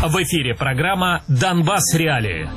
В эфире программа «Донбасс. Реалии».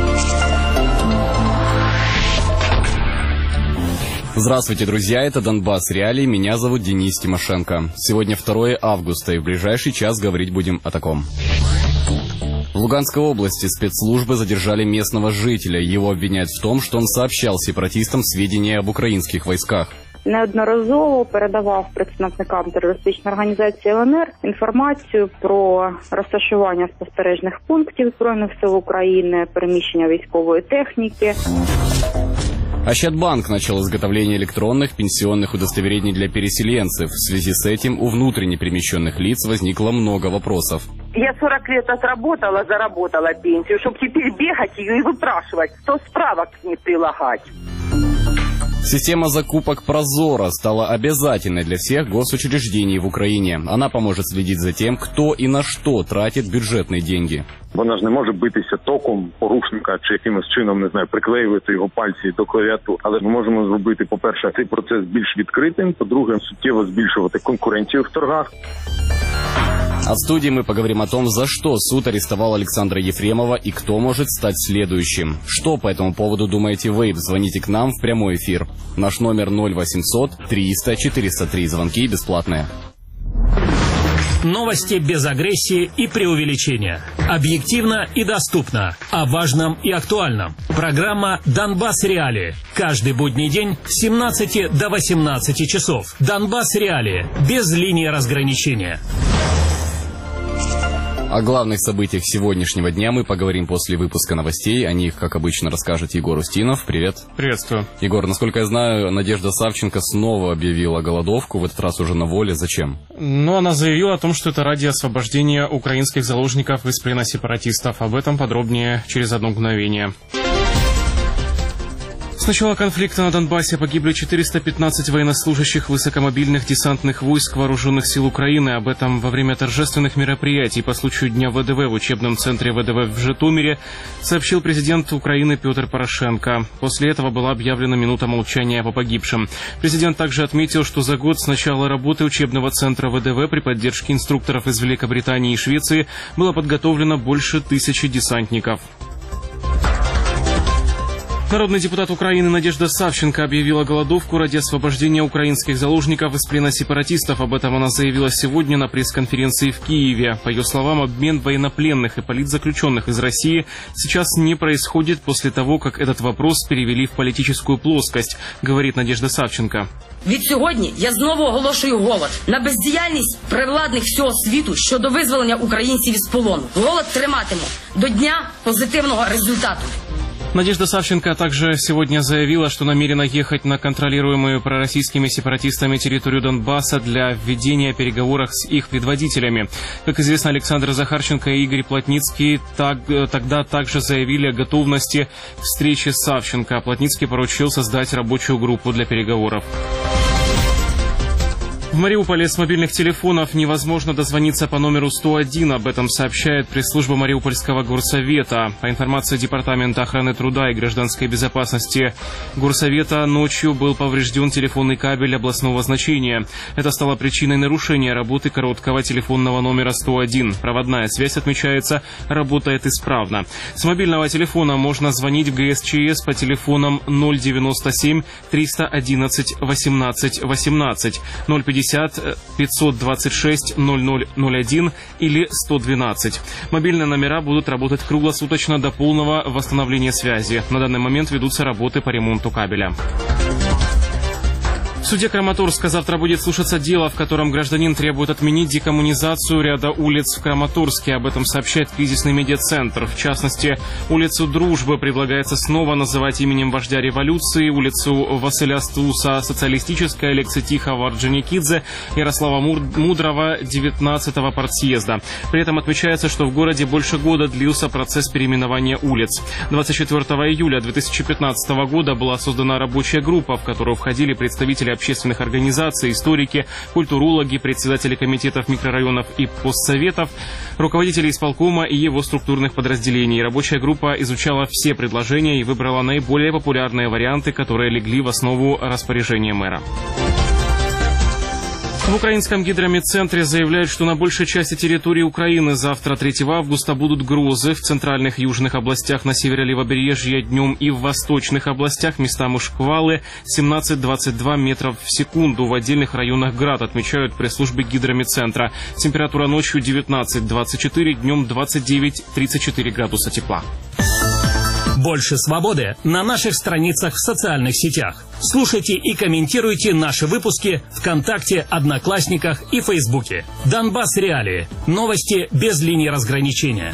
Здравствуйте, друзья, это «Донбасс. Реалии», меня зовут Денис Тимошенко. Сегодня 2 августа, и в ближайший час говорить будем о таком. В Луганской области спецслужбы задержали местного жителя. Его обвиняют в том, что он сообщал сепаратистам сведения об українських військах. Неодноразово передавав представникам терористичної організації ЛНР інформацію про розташування спостережних пунктів Збройних сил України, переміщення військової техніки. Ощадбанк начал изготовление электронных пенсионных удостоверений для переселенцев. В связи с этим у внутренне перемещенных лиц возникло много вопросов. Я 40 лет отработала, заработала пенсию, чтобы теперь бегать ее и выпрашивать, 100 справок к ней прилагать. Система закупок «Прозоро» стала обязательной для всех госучреждений в Украине. Она поможет следить за тем, кто и на что тратит бюджетные деньги. Вона ж не може битися током порушника чи якимось чином, не знаю, приклеювати його пальці до клавіатур. Але ми можемо зробити, по-перше, цей процес більш відкритим, по-друге, суттєво збільшувати конкуренцію в торгах. А в студии мы поговорим о том, за что суд арестовал Александра Ефремова и кто может стать следующим. Что по этому поводу думаете вы? Звоните к нам в прямой эфир. Наш номер 0800 300 403. Звонки бесплатные. Новости без агрессии и преувеличения. Объективно и доступно. О важном и актуальном. Программа «Донбасс. Реалии». Каждый будний день с 17 до 18 часов. «Донбасс. Реалии». Без линии разграничения. О главных событиях сегодняшнего дня мы поговорим после выпуска новостей. О них, как обычно, расскажет Егор Устинов. Привет. Приветствую. Егор, насколько я знаю, Надежда Савченко снова объявила голодовку, в этот раз уже на воле. Зачем? Она заявила о том, что это ради освобождения украинских заложников из плена сепаратистов. Об этом подробнее через одно мгновение. С начала конфликта на Донбассе погибли 415 военнослужащих высокомобильных десантных войск Вооруженных сил Украины. Об этом во время торжественных мероприятий по случаю Дня ВДВ в учебном центре ВДВ в Житомире сообщил президент Украины Петр Порошенко. После этого была объявлена минута молчания по погибшим. Президент также отметил, что за год с начала работы учебного центра ВДВ при поддержке инструкторов из Великобритании и Швеции было подготовлено больше 1000 десантников. Народный депутат Украины Надежда Савченко объявила голодовку ради освобождения украинских заложников из плена сепаратистов. Об этом она заявила сегодня на пресс-конференции в Киеве. По ее словам, обмен военнопленных и политзаключенных из России сейчас не происходит после того, как этот вопрос перевели в политическую плоскость, говорит Надежда Савченко. Від сьогодні я знову оголошую голод на бездіяльність привладних всього світу щодо визволення українців із полону. Голод триматиму до дня позитивного результату. Надежда Савченко также сегодня заявила, что намерена ехать на контролируемую пророссийскими сепаратистами территорию Донбасса для введения переговоров с их предводителями. Как известно, Александр Захарченко и Игорь Плотницкий тогда также заявили о готовности к встрече с Савченко. Плотницкий поручил создать рабочую группу для переговоров. В Мариуполе с мобильных телефонов невозможно дозвониться по номеру 101. Об этом сообщает пресс-служба Мариупольского горсовета. По информации Департамента охраны труда и гражданской безопасности горсовета, ночью был поврежден телефонный кабель областного значения. Это стало причиной нарушения работы короткого телефонного номера 101. Проводная связь, отмечается, работает исправно. С мобильного телефона можно звонить в ГСЧС по телефонам 097 311 18 18, 050 526 0001 или 112. Мобильные номера будут работать круглосуточно до полного восстановления связи. На данный момент ведутся работы по ремонту кабеля. В суде Краматорска завтра будет слушаться дело, в котором гражданин требует отменить декоммунизацию ряда улиц в Краматорске. Об этом сообщает кризисный медиацентр. В частности, улицу Дружбы предлагается снова называть именем вождя революции, улицу Василя Стуса социалистическая, Алекса Тихого, Орджоникидзе, Ярослава Мудрого, 19-го партсъезда. При этом отмечается, что в городе больше года длился процесс переименования улиц. 24 июля 2015 года была создана рабочая группа, в которую входили представители общественных организаций, историки, культурологи, председатели комитетов микрорайонов и постсоветов, руководители исполкома и его структурных подразделений. Рабочая группа изучала все предложения и выбрала наиболее популярные варианты, которые легли в основу распоряжения мэра. В украинском гидромедцентре заявляют, что на большей части территории Украины завтра, 3 августа, будут грозы. В центральных и южных областях на севере левобережья днем и в восточных областях местами шквалы 17-22 метров в секунду. В отдельных районах град, отмечают пресс-службы гидромедцентра. Температура ночью 19-24, днем 29-34 градуса тепла. Больше свободы на наших страницах в социальных сетях. Слушайте и комментируйте наши выпуски ВКонтакте, Одноклассниках и Фейсбуке. Донбасс Реалии. Новости без линии разграничения.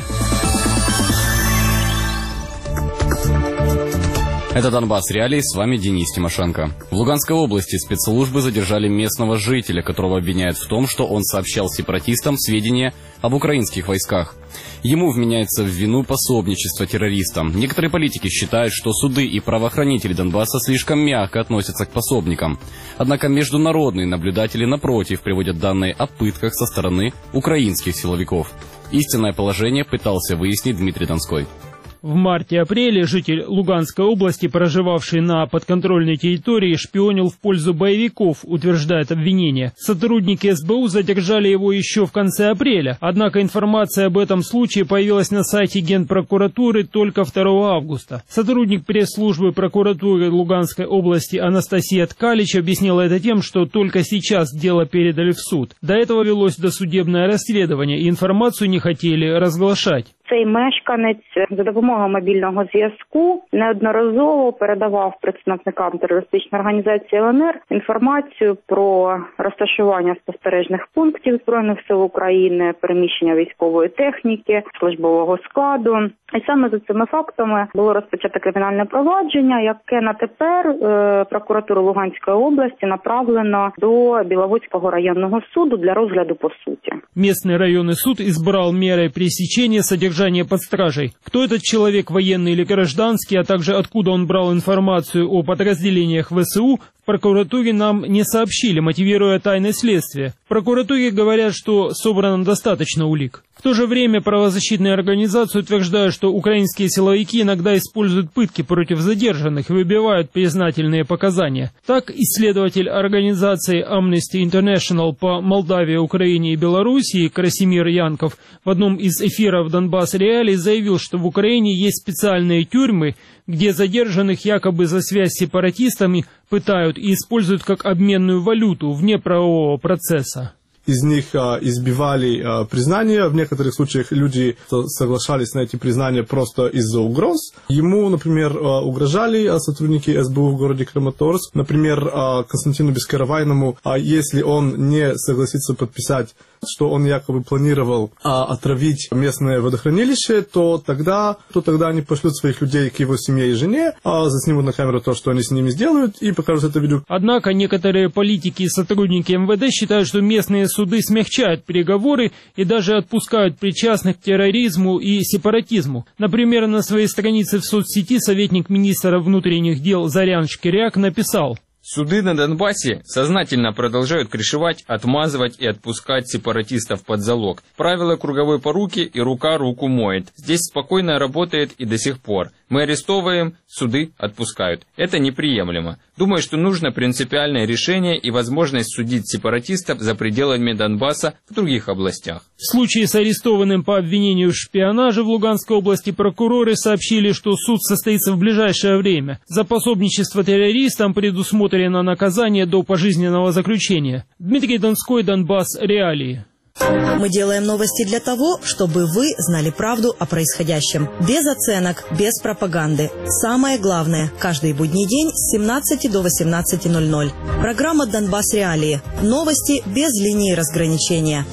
Это Донбасс Реалии, с вами Денис Тимошенко. В Луганской области спецслужбы задержали местного жителя, которого обвиняют в том, что он сообщал сепаратистам сведения об украинских войсках. Ему вменяется в вину пособничество террористам. Некоторые политики считают, что суды и правоохранители Донбасса слишком мягко относятся к пособникам. Однако международные наблюдатели, напротив, приводят данные о пытках со стороны украинских силовиков. Истинное положение пытался выяснить Дмитрий Донской. В марте-апреле житель Луганской области, проживавший на подконтрольной территории, шпионил в пользу боевиков, утверждает обвинение. Сотрудники СБУ задержали его еще в конце апреля. Однако информация об этом случае появилась на сайте Генпрокуратуры только 2 августа. Сотрудник пресс-службы прокуратуры Луганской области Анастасия Ткалич объяснила это тем, что только сейчас дело передали в суд. До этого велось досудебное расследование, и информацию не хотели разглашать. Цей мешканець за допомогою мобільного зв'язку неодноразово передавав представникам терористичної організації ЛНР інформацію про розташування спостережних пунктів Збройних сил України, переміщення військової техніки, службового складу. І саме за цими фактами було розпочато кримінальне провадження, яке на тепер прокуратуру Луганської області направлено до Біловодського районного суду для розгляду по суті. Местный районный суд избрал мерой пресечения содержания под стражей. Кто этот человек, военный или гражданский, а также откуда он брал информацию о подразделениях ВСУ, в прокуратуре нам не сообщили, мотивируя тайное следствие. В прокуратуре говорят, что собрано достаточно улик. В то же время правозащитные организации утверждают, что украинские силовики иногда используют пытки против задержанных и выбивают признательные показания. Так, исследователь организации Amnesty International по Молдавии, Украине и Белоруссии Красимир Янков в одном из эфиров Донбасс Реалии заявил, что в Украине есть специальные тюрьмы, где задержанных якобы за связь с сепаратистами пытают и используют как обменную валюту вне правового процесса. Из них избивали признания. В некоторых случаях люди соглашались на эти признания просто из-за угроз. Ему, например, угрожали сотрудники СБУ в городе Краматорск. Например, Константину Бескаравайному, если он не согласится подписать, что он якобы планировал отравить местное водохранилище, то тогда они пошлют своих людей к его семье и жене, заснимут на камеру то, что они с ними сделают, и покажут это видео. Однако некоторые политики и сотрудники МВД считают, что местные суды смягчают переговоры и даже отпускают причастных к терроризму и сепаратизму. Например, на своей странице в соцсети советник министра внутренних дел Зарян Шкиряк написал: «Суды на Донбассе сознательно продолжают крышевать, отмазывать и отпускать сепаратистов под залог. Правило круговой поруки и рука руку моет. Здесь спокойно работает и до сих пор. Мы арестовываем, суды отпускают. Это неприемлемо. Думаю, что нужно принципиальное решение и возможность судить сепаратистов за пределами Донбасса в других областях». В случае с арестованным по обвинению в шпионаже в Луганской области прокуроры сообщили, что суд состоится в ближайшее время. За пособничество террористам предусмотрено наказание до пожизненного заключения. Дмитрий Донской, Донбасс Реалии. Мы делаем новости для того, чтобы вы знали правду о происходящем. Без оценок, без пропаганды. Самое главное, каждый будний день с 17 до 18:00. Программа «Донбасс Реалии». Новости без линии разграничения.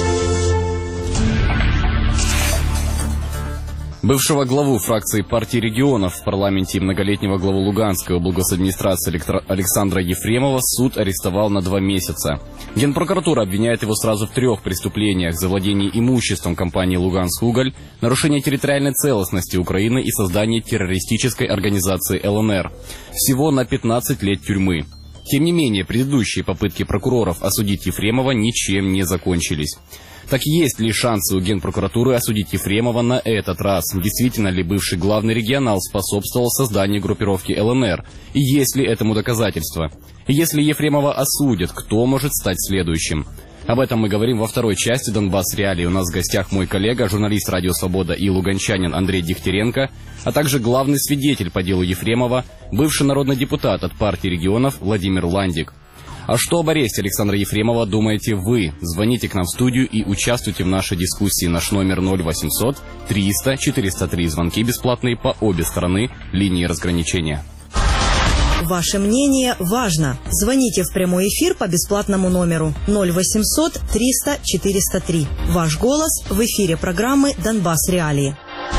Бывшего главу фракции партии регионов в парламенте и многолетнего главу Луганской облгосадминистрации Александра Ефремова суд арестовал на 2 месяца. Генпрокуратура обвиняет его сразу в 3 преступлениях: завладение имуществом компании «Луганск-Уголь», нарушение территориальной целостности Украины и создание террористической организации ЛНР. Всего на 15 лет тюрьмы. Тем не менее, предыдущие попытки прокуроров осудить Ефремова ничем не закончились. Так есть ли шансы у Генпрокуратуры осудить Ефремова на этот раз? Действительно ли бывший главный регионал способствовал созданию группировки ЛНР? И есть ли этому доказательства? И если Ефремова осудят, кто может стать следующим? Об этом мы говорим во второй части «Донбасс Реалии». У нас в гостях мой коллега, журналист «Радио Свобода» и луганчанин Андрей Дегтяренко, а также главный свидетель по делу Ефремова, бывший народный депутат от партии регионов Владимир Ландик. А что об аресте Александра Ефремова думаете вы? Звоните к нам в студию и участвуйте в нашей дискуссии. Наш номер 0800 300 403. Звонки бесплатные по обе стороны линии разграничения. Ваше мнение важно. Звоните в прямой эфир по бесплатному номеру 0800 300 403. Ваш голос в эфире программы «Донбасс Реалии».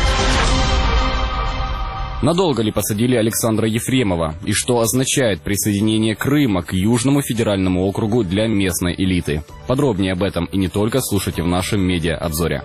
Надолго ли посадили Александра Ефремова? И что означает присоединение Крыма к Южному федеральному округу для местной элиты? Подробнее об этом и не только слушайте в нашем медиа-обзоре.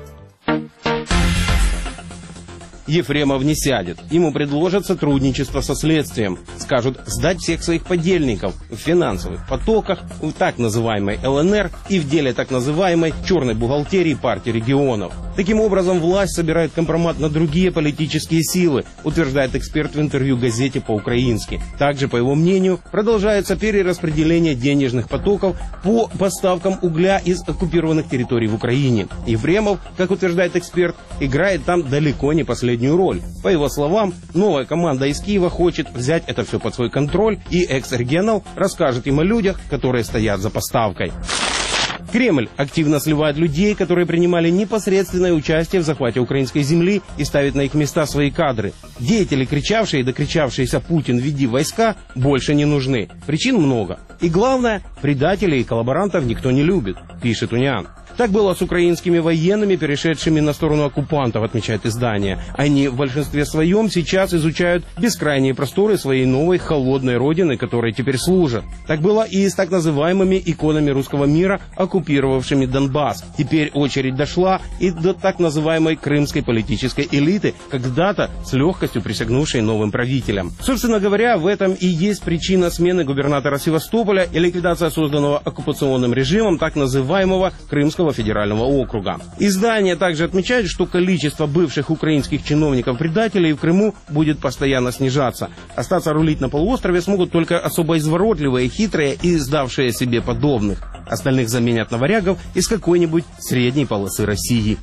Ефремов не сядет. Ему предложат сотрудничество со следствием. Скажут сдать всех своих подельников в финансовых потоках, в так называемой ЛНР и в деле так называемой черной бухгалтерии партии регионов. Таким образом, власть собирает компромат на другие политические силы, утверждает эксперт в интервью газете по-украински. Также, по его мнению, продолжается перераспределение денежных потоков по поставкам угля из оккупированных территорий в Украине. Ефремов, как утверждает эксперт, играет там далеко не последнюю роль. По его словам, новая команда из Киева хочет взять это все под свой контроль, и экс-регионал расскажет им о людях, которые стоят за поставкой. Кремль активно сливает людей, которые принимали непосредственное участие в захвате украинской земли, и ставит на их места свои кадры. Деятели, кричавшие и докричавшиеся «Путин, веди войска», больше не нужны. Причин много. И главное, предателей и коллаборантов никто не любит, пишет Униан. Так было с украинскими военными, перешедшими на сторону оккупантов, отмечает издание. Они в большинстве своем сейчас изучают бескрайние просторы своей новой холодной родины, которой теперь служат. Так было и с так называемыми иконами русского мира, оккупировавшими Донбасс. Теперь очередь дошла и до так называемой крымской политической элиты, когда-то с легкостью присягнувшей новым правителям. Собственно говоря, в этом и есть причина смены губернатора Севастополя и ликвидация созданного оккупационным режимом так называемого Крымского федерального округа. Издание также отмечает, что количество бывших украинских чиновников-предателей в Крыму будет постоянно снижаться. Остаться рулить на полуострове смогут только особо изворотливые, хитрые и сдавшие себе подобных. Остальных заменят на варягов из какой-нибудь средней полосы России.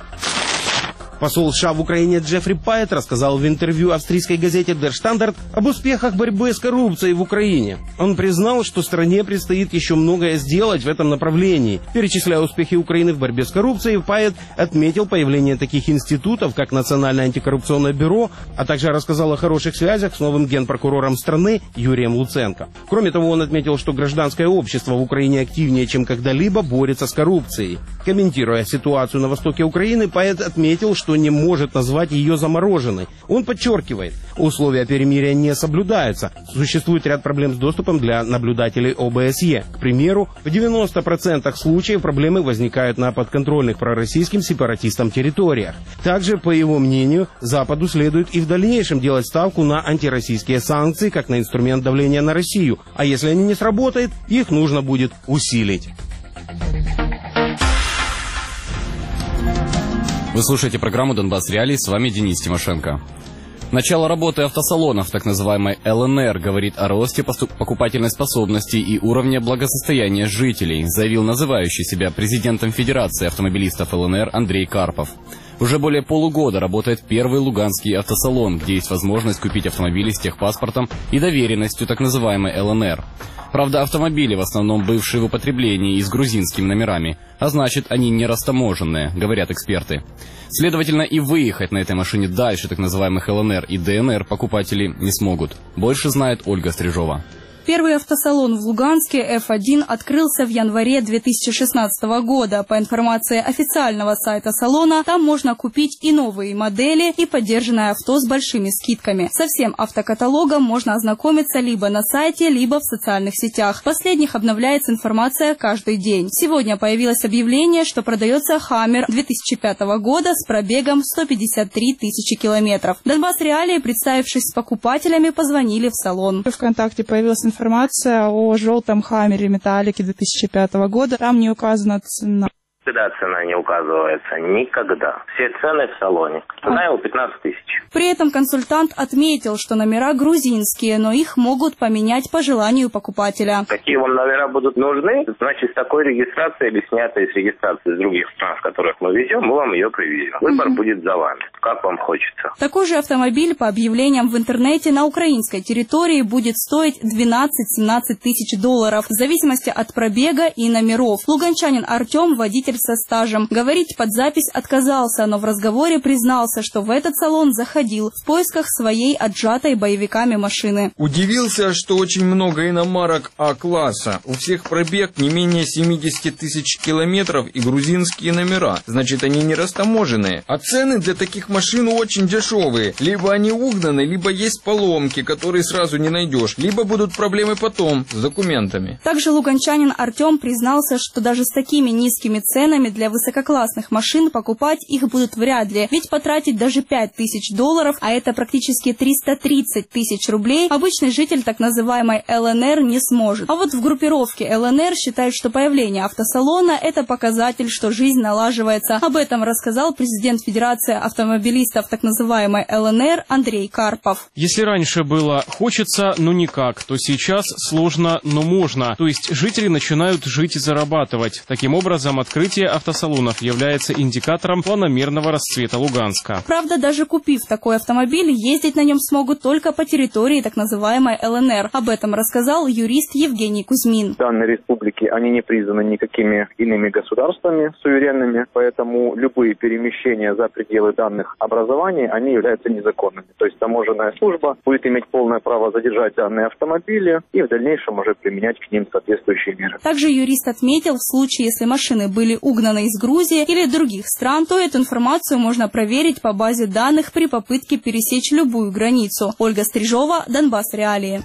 Посол США в Украине Джеффри Пайет рассказал в интервью австрийской газете Der Standard об успехах борьбы с коррупцией в Украине. Он признал, что стране предстоит еще многое сделать в этом направлении. Перечисляя успехи Украины в борьбе с коррупцией, Пайет отметил появление таких институтов, как Национальное антикоррупционное бюро, а также рассказал о хороших связях с новым генпрокурором страны Юрием Луценко. Кроме того, он отметил, что гражданское общество в Украине активнее, чем когда-либо, борется с коррупцией. Комментируя ситуацию на востоке Украины, Пайет отметил, что не может назвать ее замороженной. Он подчеркивает, условия перемирия не соблюдаются. Существует ряд проблем с доступом для наблюдателей ОБСЕ. К примеру, в 90% случаев проблемы возникают на подконтрольных пророссийским сепаратистам территориях. Также, по его мнению, Западу следует и в дальнейшем делать ставку на антироссийские санкции, как на инструмент давления на Россию. А если они не сработают, их нужно будет усилить. Вы слушаете программу «Донбасс Реалии», с вами Денис Тимошенко. Начало работы автосалонов, так называемой ЛНР, говорит о росте покупательной способности и уровня благосостояния жителей, заявил называющий себя президентом Федерации автомобилистов ЛНР Андрей Карпов. Уже более полугода работает первый луганский автосалон, где есть возможность купить автомобили с техпаспортом и доверенностью так называемой ЛНР. Правда, автомобили в основном бывшие в употреблении и с грузинскими номерами, а значит, они не растаможенные, говорят эксперты. Следовательно, и выехать на этой машине дальше так называемых ЛНР и ДНР покупатели не смогут. Больше знает Ольга Стрижова. Первый автосалон в Луганске F1 открылся в январе 2016 года. По информации официального сайта салона, там можно купить и новые модели, и подержанное авто с большими скидками. Со всем автокаталогом можно ознакомиться либо на сайте, либо в социальных сетях. В последних обновляется информация каждый день. Сегодня появилось объявление, что продается Хаммер 2005 года с пробегом 153 тысячи километров. Донбасс Реалии, представившись с покупателями, позвонили в салон. ВКонтакте появилась информация о желтом Хаммере металлике 2005 года. Там не указана цена. Когда цена не указывается? Никогда. Все цены в салоне. Цена его 15 тысяч. При этом консультант отметил, что номера грузинские, но их могут поменять по желанию покупателя. Какие вам номера будут нужны? Значит, с такой регистрацией или снятой с регистрации из других стран, в которых мы везем, мы вам ее привезем. Выбор будет за вами. Как вам хочется. Такой же автомобиль, по объявлениям в интернете, на украинской территории будет стоить 12-17 тысяч долларов, в зависимости от пробега и номеров. Луганчанин Артем, водитель со стажем, говорить под запись отказался, но в разговоре признался, что в этот салон заходил в поисках своей отжатой боевиками машины. Удивился, что очень много иномарок А-класса. У всех пробег не менее 70 тысяч километров и грузинские номера. Значит, они не растаможенные. А цены для таких машин очень дешевые. Либо они угнаны, либо есть поломки, которые сразу не найдешь. Либо будут проблемы потом с документами. Также луганчанин Артем признался, что даже с такими низкими ценами для высококлассных машин покупать их будут вряд ли. Ведь потратить даже 5 тысяч долларов, а это практически 330 тысяч рублей, обычный житель так называемой ЛНР не сможет. А вот в группировке ЛНР считают, что появление автосалона – это показатель, что жизнь налаживается. Об этом рассказал президент Федерации автомобилистов так называемой ЛНР Андрей Карпов. Если раньше было «хочется, но никак», то сейчас сложно, но можно. То есть жители начинают жить и зарабатывать. Таким образом, открытие автосалонов является индикатором планомерного расцвета Луганска. Правда, даже купив такой автомобиль, ездить на нем смогут только по территории так называемой ЛНР. Об этом рассказал юрист Евгений Кузьмин. Данные республики, они не признаны никакими иными государствами суверенными, поэтому любые перемещения за пределы данных образований, они являются незаконными. То есть таможенная служба будет иметь полное право задержать данные автомобили и в дальнейшем уже применять к ним соответствующие меры. Также юрист отметил, в случае, если машины были угнаны из Грузии или других стран, то эту информацию можно проверить по базе данных при попытке пересечь любую границу. Ольга Стрижова, Донбасс Реалии.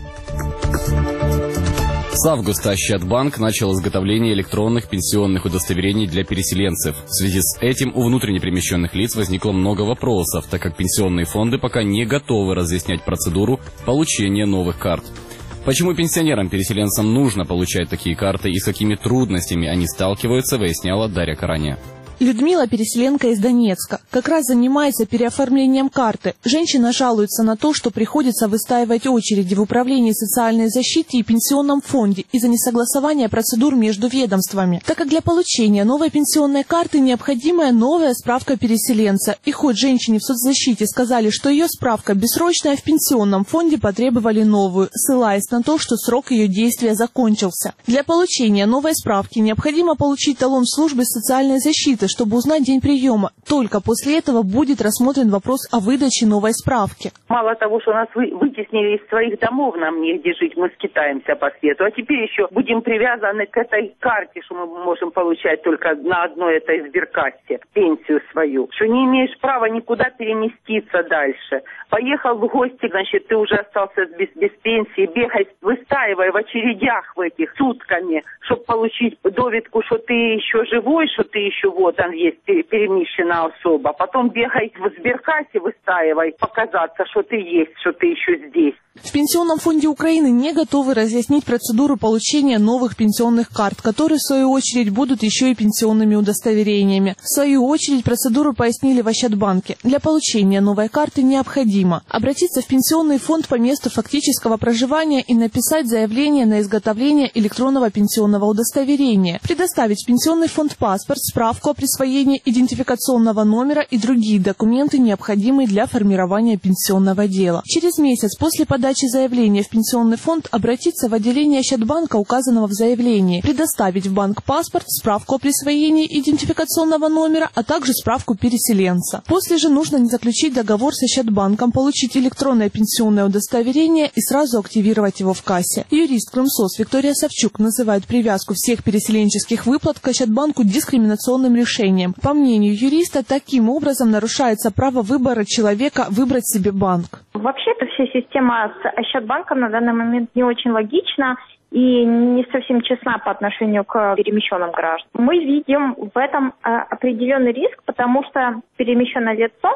С августа Ощадбанк начал изготовление электронных пенсионных удостоверений для переселенцев. В связи с этим у внутренне перемещенных лиц возникло много вопросов, так как пенсионные фонды пока не готовы разъяснять процедуру получения новых карт. Почему пенсионерам-переселенцам нужно получать такие карты и с какими трудностями они сталкиваются, выясняла Дарья Караня. Людмила, переселенка из Донецка, как раз занимается переоформлением карты. Женщина жалуется на то, что приходится выстаивать очереди в Управлении социальной защиты и Пенсионном фонде из-за несогласования процедур между ведомствами. Так как для получения новой пенсионной карты необходимая новая справка переселенца. И хоть женщине в соцзащите сказали, что ее справка бессрочная, в Пенсионном фонде потребовали новую, ссылаясь на то, что срок ее действия закончился. Для получения новой справки необходимо получить талон службы социальной защиты, чтобы узнать день приема. Только после этого будет рассмотрен вопрос о выдаче новой справки. Мало того, что нас вытеснили из своих домов, нам негде жить, мы скитаемся по свету, а теперь еще будем привязаны к этой карте, что мы можем получать только на одной этой сберкассе пенсию свою, что не имеешь права никуда переместиться дальше. Поехал в гости, значит, ты уже остался без пенсии, бегай, выстаивай в очередях в этих сутками, чтобы получить довидку, что ты еще живой, что ты еще вот там есть перемещенная особа. Потом бегай в сберкассе, выстаивай, показаться, что ты есть, что ты еще здесь. В Пенсионном фонде Украины не готовы разъяснить процедуру получения новых пенсионных карт, которые, в свою очередь, будут еще и пенсионными удостоверениями. В свою очередь, процедуру пояснили в Ощадбанке. Для получения новой карты необходимо обратиться в Пенсионный фонд по месту фактического проживания и написать заявление на изготовление электронного пенсионного удостоверения, предоставить в Пенсионный фонд паспорт, справку о присвоении идентификационного номера и другие документы, необходимые для формирования пенсионного дела. Через месяц после подачи заявления в Пенсионный фонд обратиться в отделение Ощадбанка, указанного в заявлении, предоставить в банк паспорт, справку о присвоении идентификационного номера, а также справку переселенца. После же нужно заключить договор с Ощадбанком, получить электронное пенсионное удостоверение и сразу активировать его в кассе. Юрист Крымсос Виктория Савчук называет привязку всех переселенческих выплат к Ощадбанку дискриминационным решением. По мнению юриста, таким образом нарушается право выбора человека выбрать себе банк. Вообще-то вся система с Ощадбанком на данный момент не очень логична и не совсем честна по отношению к перемещенным гражданам. Мы видим в этом определенный риск, потому что перемещенное лицо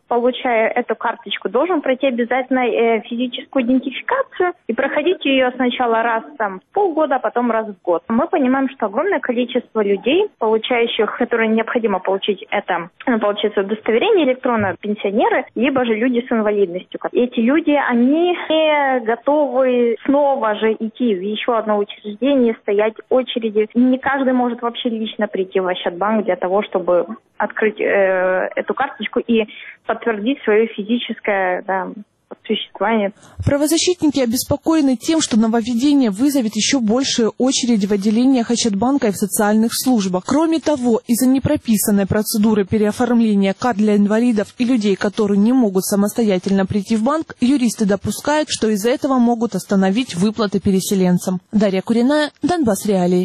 получая эту карточку, должен пройти обязательно физическую идентификацию и проходить ее сначала раз в полгода, а потом раз в год. Мы понимаем, что огромное количество людей, получающих, которые необходимо получить это, получается, удостоверение электронное, пенсионеры, либо же люди с инвалидностью. Эти люди, они не готовы снова же идти в еще одно учреждение, стоять в очереди. Не каждый может вообще лично прийти в Ощадбанк для того, чтобы открыть эту карточку и подтвердить свое физическое существование. Правозащитники обеспокоены тем, что нововведение вызовет еще большие очереди в отделениях Ощадбанка и в социальных службах. Кроме того, из-за непрописанной процедуры переоформления карт для инвалидов и людей, которые не могут самостоятельно прийти в банк, юристы допускают, что из-за этого могут остановить выплаты переселенцам. Дарья Куриная, Донбасс Реалии.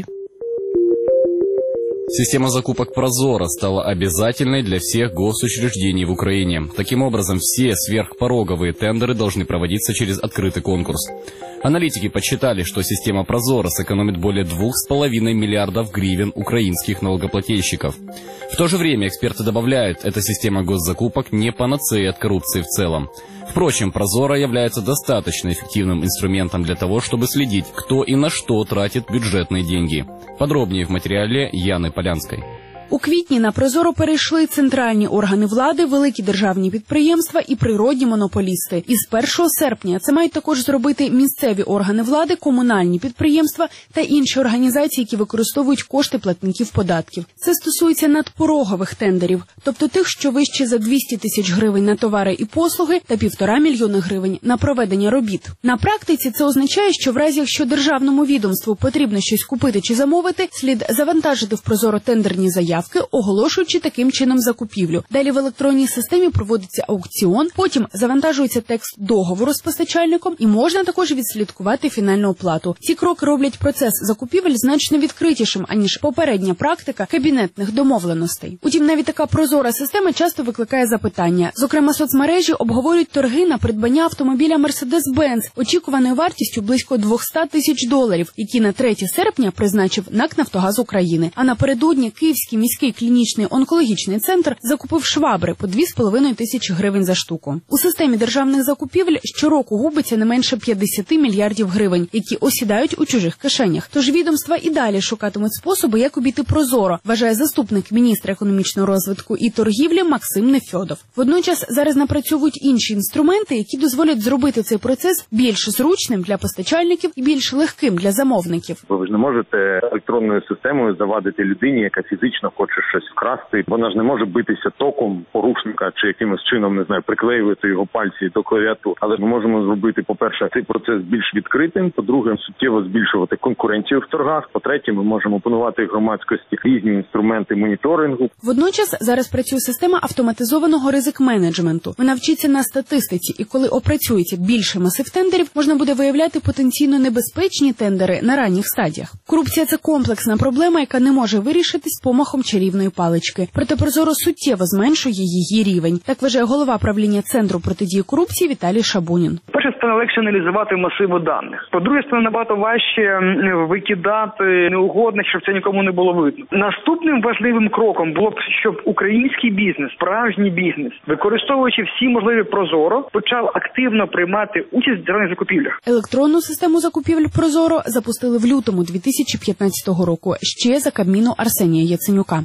Система закупок «Прозоро» стала обязательной для всех госучреждений в Украине. Таким образом, все сверхпороговые тендеры должны проводиться через открытый конкурс. Аналитики подсчитали, что система «Прозоро» сэкономит более 2,5 миллиардов гривен украинских налогоплательщиков. В то же время эксперты добавляют, эта система госзакупок не панацея от коррупции в целом. Впрочем, «Прозоро» является достаточно эффективным инструментом для того, чтобы следить, кто и на что тратит бюджетные деньги. Подробнее в матеріалі Яни Полянської. У квітні на «Прозоро» перейшли центральні органи влади, великі державні підприємства і природні монополісти. Із 1 серпня це мають також зробити місцеві органи влади, комунальні підприємства та інші організації, які використовують кошти платників податків. Це стосується надпорогових тендерів, тобто тих, що вище за 200 тисяч гривень на товари і послуги та 1,5 мільйона гривень на проведення робіт. На практиці це означає, що в разі, якщо державному відомству потрібно щось купити чи замовити, слід завантажити в «Прозоро» тендерні заявки, оголошуючи таким чином закупівлю. Далі в електронній системі проводиться аукціон, потім завантажується текст договору з постачальником і можна також відслідкувати фінальну оплату. Ці кроки роблять процес закупівель значно відкритішим, аніж попередня практика кабінетних домовленостей. Утім, навіть така прозора система часто викликає запитання. Зокрема, соцмережі обговорюють торги на придбання автомобіля Mercedes-Benz очікуваною вартістю близько $200 тисяч, які на 3 серпня призначив НАК «Нафтогаз України». А напередодні Київський міський клінічний онкологічний центр закупив швабри по 2,5 тисячі гривень за штуку. У системі державних закупівель щороку губиться не менше 50 мільярдів гривень, які осідають у чужих кишенях. Тож відомства і далі шукатимуть способи, як обійти «Прозоро», вважає заступник міністра економічного розвитку і торгівлі Максим Нефьодов. Водночас зараз напрацьовують інші інструменти, які дозволять зробити цей процес більш зручним для постачальників і більш легким для замовників. Ви ж не можете електронною системою завадити людині, яка фізично хоче щось вкрасти. Вона ж не може битися током порушника чи якимось чином, не знаю, приклеювати його пальці до клавіатур. Але ми можемо зробити, по-перше, цей процес більш відкритим, по-друге, суттєво збільшувати конкуренцію в торгах, по-третє, ми можемо опанувати громадськості різні інструменти моніторингу. Водночас зараз працює система автоматизованого ризик-менеджменту. Вона вчиться на статистиці, і коли опрацюється більший масив тендерів, можна буде виявляти потенційно небезпечні тендери на ранніх стадіях. Корупція – це комплексна проблема, яка не може вирішитись помахом чарівної палички. Проте «Прозоро» суттєво зменшує її рівень. Так вважає голова правління Центру протидії корупції Віталій Шабунін. Перше, стане легше аналізувати масиви даних. По-друге, стане набагато важче викидати неугодних, щоб це нікому не було видно. Наступним важливим кроком було б, щоб український бізнес, справжній бізнес, використовуючи всі можливі «Прозоро», почав активно приймати участь в державних закупівлях. Електронну систему закупівель «Прозоро» запустили в лютому 2015 року, ще за Кабміну Арсенія Яценюка.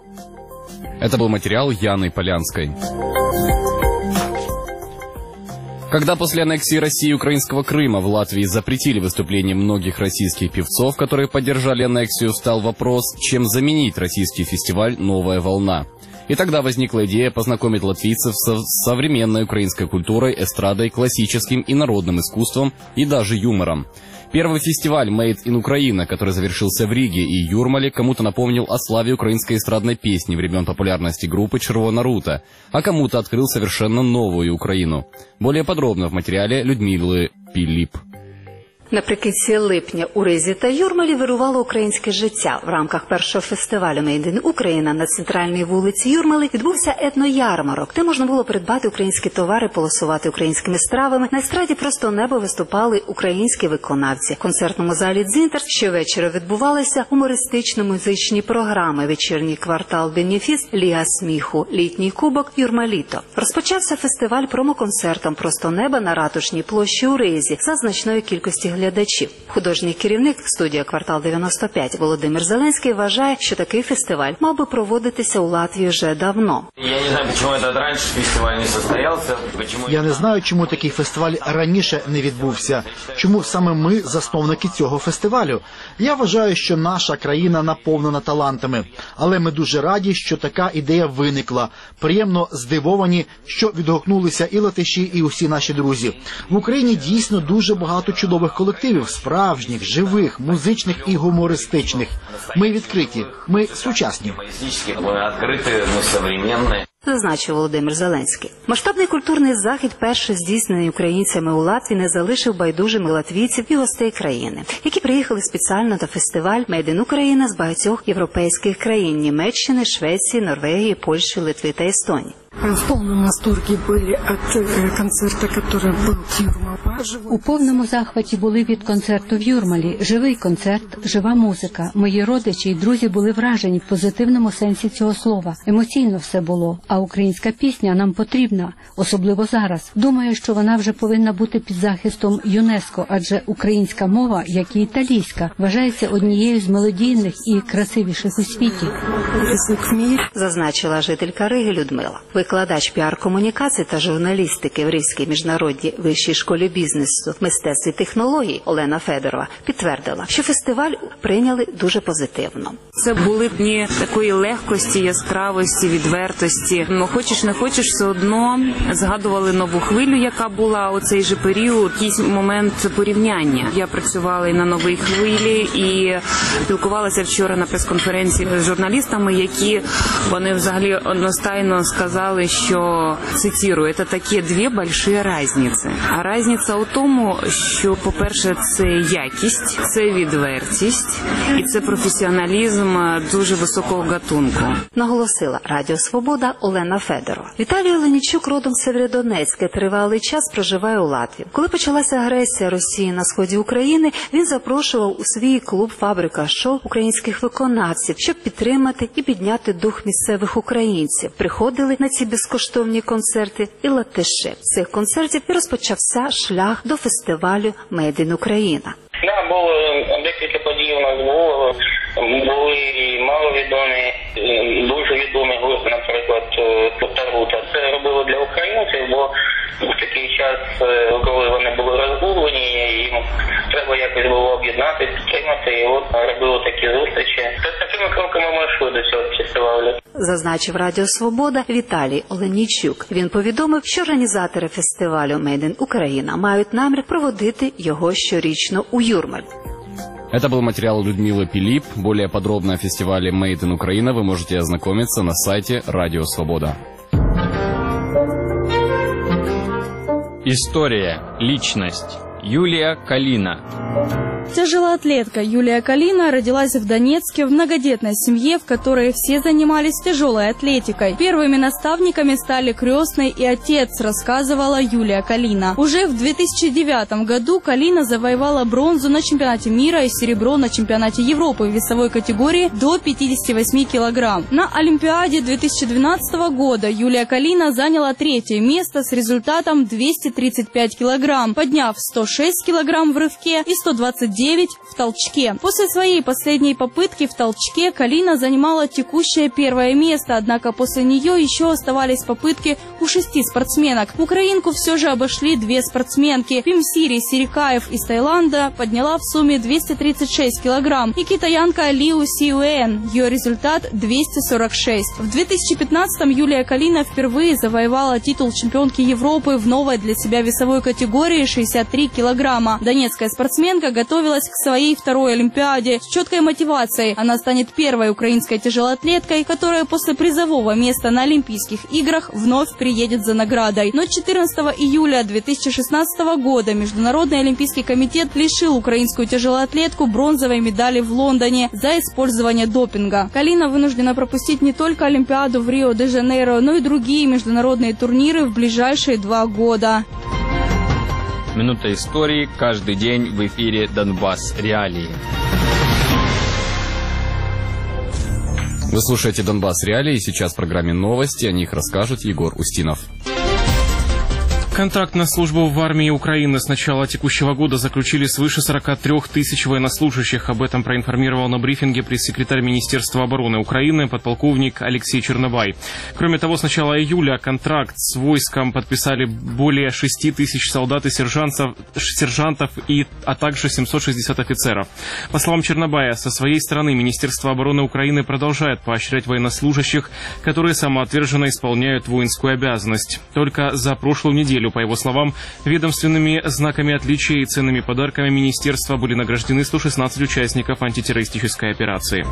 Это был материал Яны Полянской. Когда после аннексии России и украинского Крыма в Латвии запретили выступления многих российских певцов, которые поддержали аннексию, встал вопрос, чем заменить российский фестиваль «Новая волна». И тогда возникла идея познакомить латвийцев с современной украинской культурой, эстрадой, классическим и народным искусством и даже юмором. Первый фестиваль «Made in Ukraine», который завершился в Риге и Юрмале, кому-то напомнил о славе украинской эстрадной песни времен популярности группы «Червона рута», а кому-то открыл совершенно новую Украину. Более подробно в материале Людмилы Пилип. Наприкінці липня у Ризі та Юрмалі вирувало українське життя. В рамках першого фестивалю «Made in Ukraine» на центральній вулиці Юрмали відбувся етноярмарок, де можна було придбати українські товари, полосувати українськими стравами. На естраді «Просто небо» виступали українські виконавці. В концертному залі «Дзінтер» щовечора відбувалися гумористично-музичні програми «Вечірній квартал Бенефіс», «Ліга сміху», «Літній кубок», «Юрмаліто». Розпочався фестиваль промоконцертом «Просто неба» на Ратушній площі у Ризі за значної кількості глядачів. Художній керівник студії «Квартал 95» Володимир Зеленський вважає, що такий фестиваль мав би проводитися у Латвії вже давно. Я не знаю, чому такий фестиваль раніше не відбувся. Чому саме ми засновники цього фестивалю? Я вважаю, що наша країна наповнена талантами. Але ми дуже раді, що така ідея виникла. Приємно здивовані, що відгукнулися і латиші, і усі наші друзі. В Україні дійсно дуже багато чудових колективів, справжніх, живих, музичних і гумористичних. Ми відкриті, ми сучасні. Зазначив Володимир Зеленський. Масштабний культурний захід, перший здійснений українцями у Латвії, не залишив байдужими латвійців і гостей країни, які приїхали спеціально на фестиваль «Made in Ukraine» з багатьох європейських країн – Німеччини, Швеції, Норвегії, Польщі, Литви та Естонії. В повному восторгі були від концерту, який був в Юрмалі. У повному захваті були від концерту в Юрмалі. Живий концерт, жива музика. Мої родичі і друзі були вражені в позитивному сенсі цього слова. Емоційно все було. А українська пісня нам потрібна, особливо зараз. Думаю, що вона вже повинна бути під захистом ЮНЕСКО, адже українська мова, як і італійська, вважається однією з мелодійних і красивіших у світі. Зазначила жителька Риги Людмила. Викладач піар-комунікацій та журналістики в Ризькій міжнародній вищій школі бізнесу, мистецтв і технологій Олена Федорова підтвердила, що фестиваль прийняли дуже позитивно. Це були дні такої легкості, яскравості, відвертості. Хочеш не хочеш, все одно згадували нову хвилю, яка була у цей же період, якийсь момент порівняння. Я працювала і на новій хвилі, і спілкувалася вчора на прес-конференції з журналістами, які вони взагалі одностайно сказали, що, цитирую, це такі дві великі різниці. А різниця у тому, що, по-перше, це якість, це відвертість і це професіоналізм дуже високого гатунку. Наголосила Радіо Свобода Олена Федорова. Віталій Оленічук родом з Сєвєродонецька, тривалий час проживає у Латвії. Коли почалася агресія Росії на сході України, він запрошував у свій клуб «Фабрика шоу» українських виконавців, щоб підтримати і підняти дух місцевих українців. Приходили на ці безкоштовні концерти і латиші. З цих концертів і розпочався шлях до фестивалю «Made in Ukraine». Да, було декілька подій у нас було. Були маловідомі, дуже відомі гурти, наприклад, Тарута. Це робили для українців, бо в такий час, коли вони були розгублені, їм треба якось було об'єднати, підтримати, і от робили такі зустрічі. Такими кроками ми йшли до цього фестивалю. Зазначив Радіо Свобода Віталій Оленічук. Він повідомив, що організатори фестивалю «Made in Ukraine» мають намір проводити його щорічно у Юрмалі. Это был материал Людмилы Пилип. Более подробно о фестивале «Made in Ukraine» вы можете ознакомиться на сайте Радио Свобода. История. Личность. Юлия Калина. Тяжелоатлетка Юлия Калина родилась в Донецке в многодетной семье, в которой все занимались тяжелой атлетикой. Первыми наставниками стали крестный и отец, рассказывала Юлия Калина. Уже в 2009 году Калина завоевала бронзу на чемпионате мира и серебро на чемпионате Европы в весовой категории до 58 килограмм. На Олимпиаде 2012 года Юлия Калина заняла 3-е место с результатом 235 килограмм, подняв 106 килограмм в рывке и 129 в толчке. После своей последней попытки в толчке Калина занимала текущее 1-е место, однако после нее еще оставались попытки у 6 спортсменок. Украинку все же обошли 2 спортсменки. Пимсири Сирикаев из Таиланда подняла в сумме 236 килограмм и китаянка Лиу Сиуэн. Ее результат 246. В 2015-м Юлия Калина впервые завоевала титул чемпионки Европы в новой для себя весовой категории 63 килограмма. Донецкая спортсменка готовится готовилась к своей второй Олимпиаде с четкой мотивацией. Она станет первой украинской тяжелоатлеткой, которая после призового места на Олимпийских играх вновь приедет за наградой. Но 14 июля 2016 года Международный олимпийский комитет лишил украинскую тяжелоатлетку бронзовой медали в Лондоне за использование допинга. Калина вынуждена пропустить не только Олимпиаду в Рио-де-Жанейро, но и другие международные турниры в ближайшие 2 года. Минута истории. Каждый день в эфире «Донбасс. Реалии». Вы слушаете «Донбасс. Реалии». Сейчас в программе новости. О них расскажет Егор Устинов. Контракт на службу в армии Украины с начала текущего года заключили свыше 43 тысяч военнослужащих. Об этом проинформировал на брифинге пресс-секретарь Министерства обороны Украины подполковник Алексей Чернобай. Кроме того, с начала июля контракт с войском подписали более 6 тысяч солдат и сержантов, а также 760 офицеров. По словам Чернобая, со своей стороны Министерство обороны Украины продолжает поощрять военнослужащих, которые самоотверженно исполняют воинскую обязанность. Только за прошлую неделю, по его словам, ведомственными знаками отличия и ценными подарками министерства были награждены 116 участников антитеррористической операции.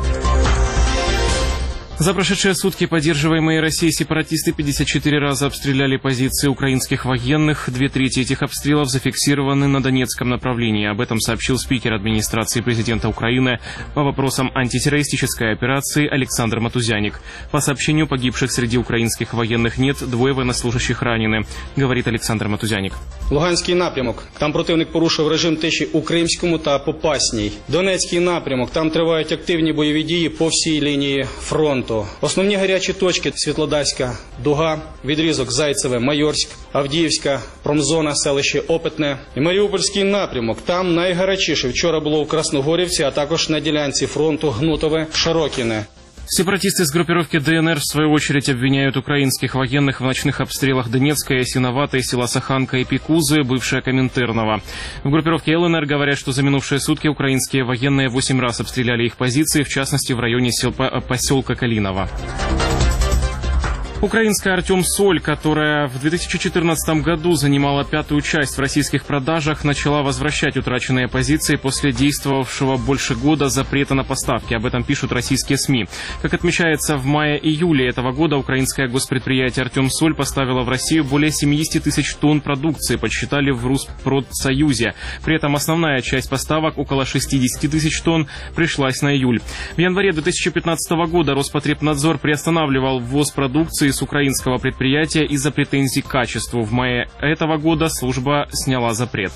За прошедшие сутки поддерживаемые Россией сепаратисты 54 раза обстреляли позиции украинских военных. 2/3 этих обстрелов зафиксированы на Донецком направлении. Об этом сообщил спикер администрации президента Украины по вопросам антитеррористической операции Александр Матузяник. По сообщению, погибших среди украинских военных нет, 2 военнослужащих ранены, говорит Александр Матузяник. Луганський напрямок. Там противник порушив режим тиші у Кримському та Попасній. Донецький напрямок. Там тривають активні бойові дії по всій лінії фронту. Основні гарячі точки – Світлодарська дуга, відрізок Зайцеве, Майорськ, Авдіївська, промзона, селище Опитне. І Маріупольський напрямок. Там найгарячіше. Вчора було у Красногорівці, а також на ділянці фронту Гнутове, Широкіне. Сепаратисты с группировки ДНР, в свою очередь, обвиняют украинских военных в ночных обстрелах Донецка, Ясиноватой, села Саханка и Пикузы, бывшая Коминтернова. В группировке ЛНР говорят, что за минувшие сутки украинские военные 8 раз обстреляли их позиции, в частности, в районе поселка Калиново. Украинская «Артемсоль», которая в 2014 году занимала 5-ю часть в российских продажах, начала возвращать утраченные позиции после действовавшего больше года запрета на поставки. Об этом пишут российские СМИ. Как отмечается, в мае-июле этого года украинское госпредприятие «Артемсоль» поставило в Россию более 70 тысяч тонн продукции, подсчитали в Руспродсоюзе. При этом основная часть поставок, около 60 тысяч тонн, пришлась на июль. В январе 2015 года Роспотребнадзор приостанавливал ввоз продукции с украинского предприятия из-за претензий к качеству. В мае этого года служба сняла запрет.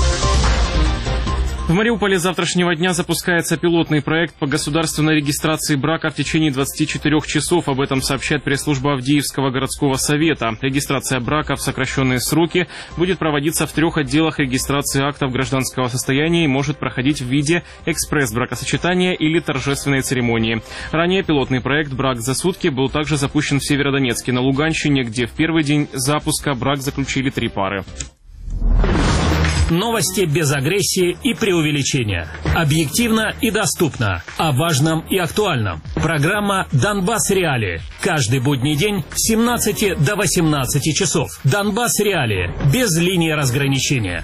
В Мариуполе с завтрашнего дня запускается пилотный проект по государственной регистрации брака в течение 24 часов. Об этом сообщает пресс-служба Авдеевского городского совета. Регистрация брака в сокращенные сроки будет проводиться в 3 отделах регистрации актов гражданского состояния и может проходить в виде экспресс-бракосочетания или торжественной церемонии. Ранее пилотный проект «Брак за сутки» был также запущен в Северодонецке на Луганщине, где в первый день запуска брак заключили 3 пары. Новости без агрессии и преувеличения. Объективно и доступно. О важном и актуальном. Программа «Донбасс. Реалии». Каждый будний день с 17 до 18 часов. «Донбасс. Реалии». Без линии разграничения.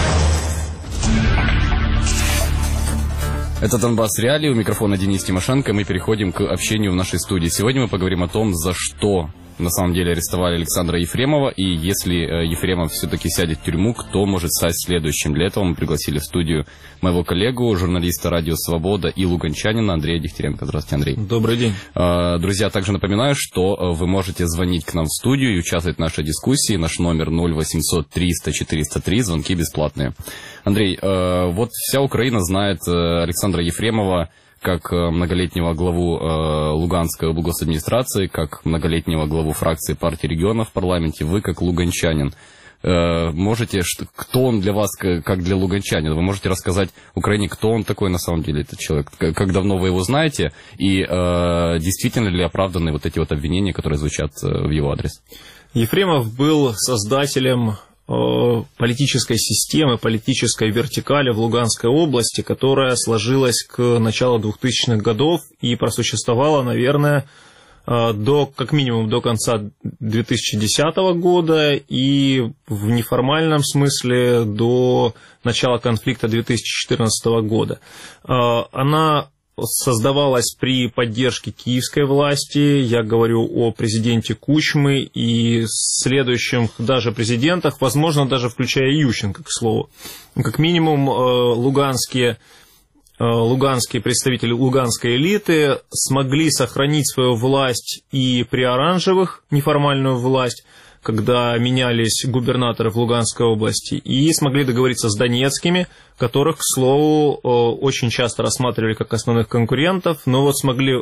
Это «Донбасс. Реалии». У микрофона Денис Тимошенко. Мы переходим к общению в нашей студии. Сегодня мы поговорим о том, за что на самом деле арестовали Александра Ефремова, и если Ефремов все-таки сядет в тюрьму, кто может стать следующим. Для этого мы пригласили в студию моего коллегу, журналиста «Радио Свобода» и луганчанина Андрея Дегтяренко. Здравствуйте, Андрей. Добрый день. Друзья, также напоминаю, что вы можете звонить к нам в студию и участвовать в нашей дискуссии. Наш номер 0800 300 403, звонки бесплатные. Андрей, вот вся Украина знает Александра Ефремова как многолетнего главу Луганской облгосадминистрации, как многолетнего главу фракции партии регионов в парламенте. Вы как луганчанин можете, кто он для вас, как для луганчанина? Вы можете рассказать Украине, кто он такой на самом деле, этот человек? Как давно вы его знаете? И действительно ли оправданы вот эти вот обвинения, которые звучат в его адрес? Ефремов был создателем политической системы, политической вертикали в Луганской области, которая сложилась к началу 2000-х годов и просуществовала, наверное, как минимум до конца 2010 года и в неформальном смысле до начала конфликта 2014 года. Она создавалась при поддержке киевской власти, я говорю о президенте Кучмы и следующих даже президентах, возможно, даже включая Ющенко, к слову. Как минимум, луганские представители луганской элиты смогли сохранить свою власть и при оранжевых, неформальную власть, когда менялись губернаторы в Луганской области, и смогли договориться с донецкими, которых, к слову, очень часто рассматривали как основных конкурентов, но вот смогли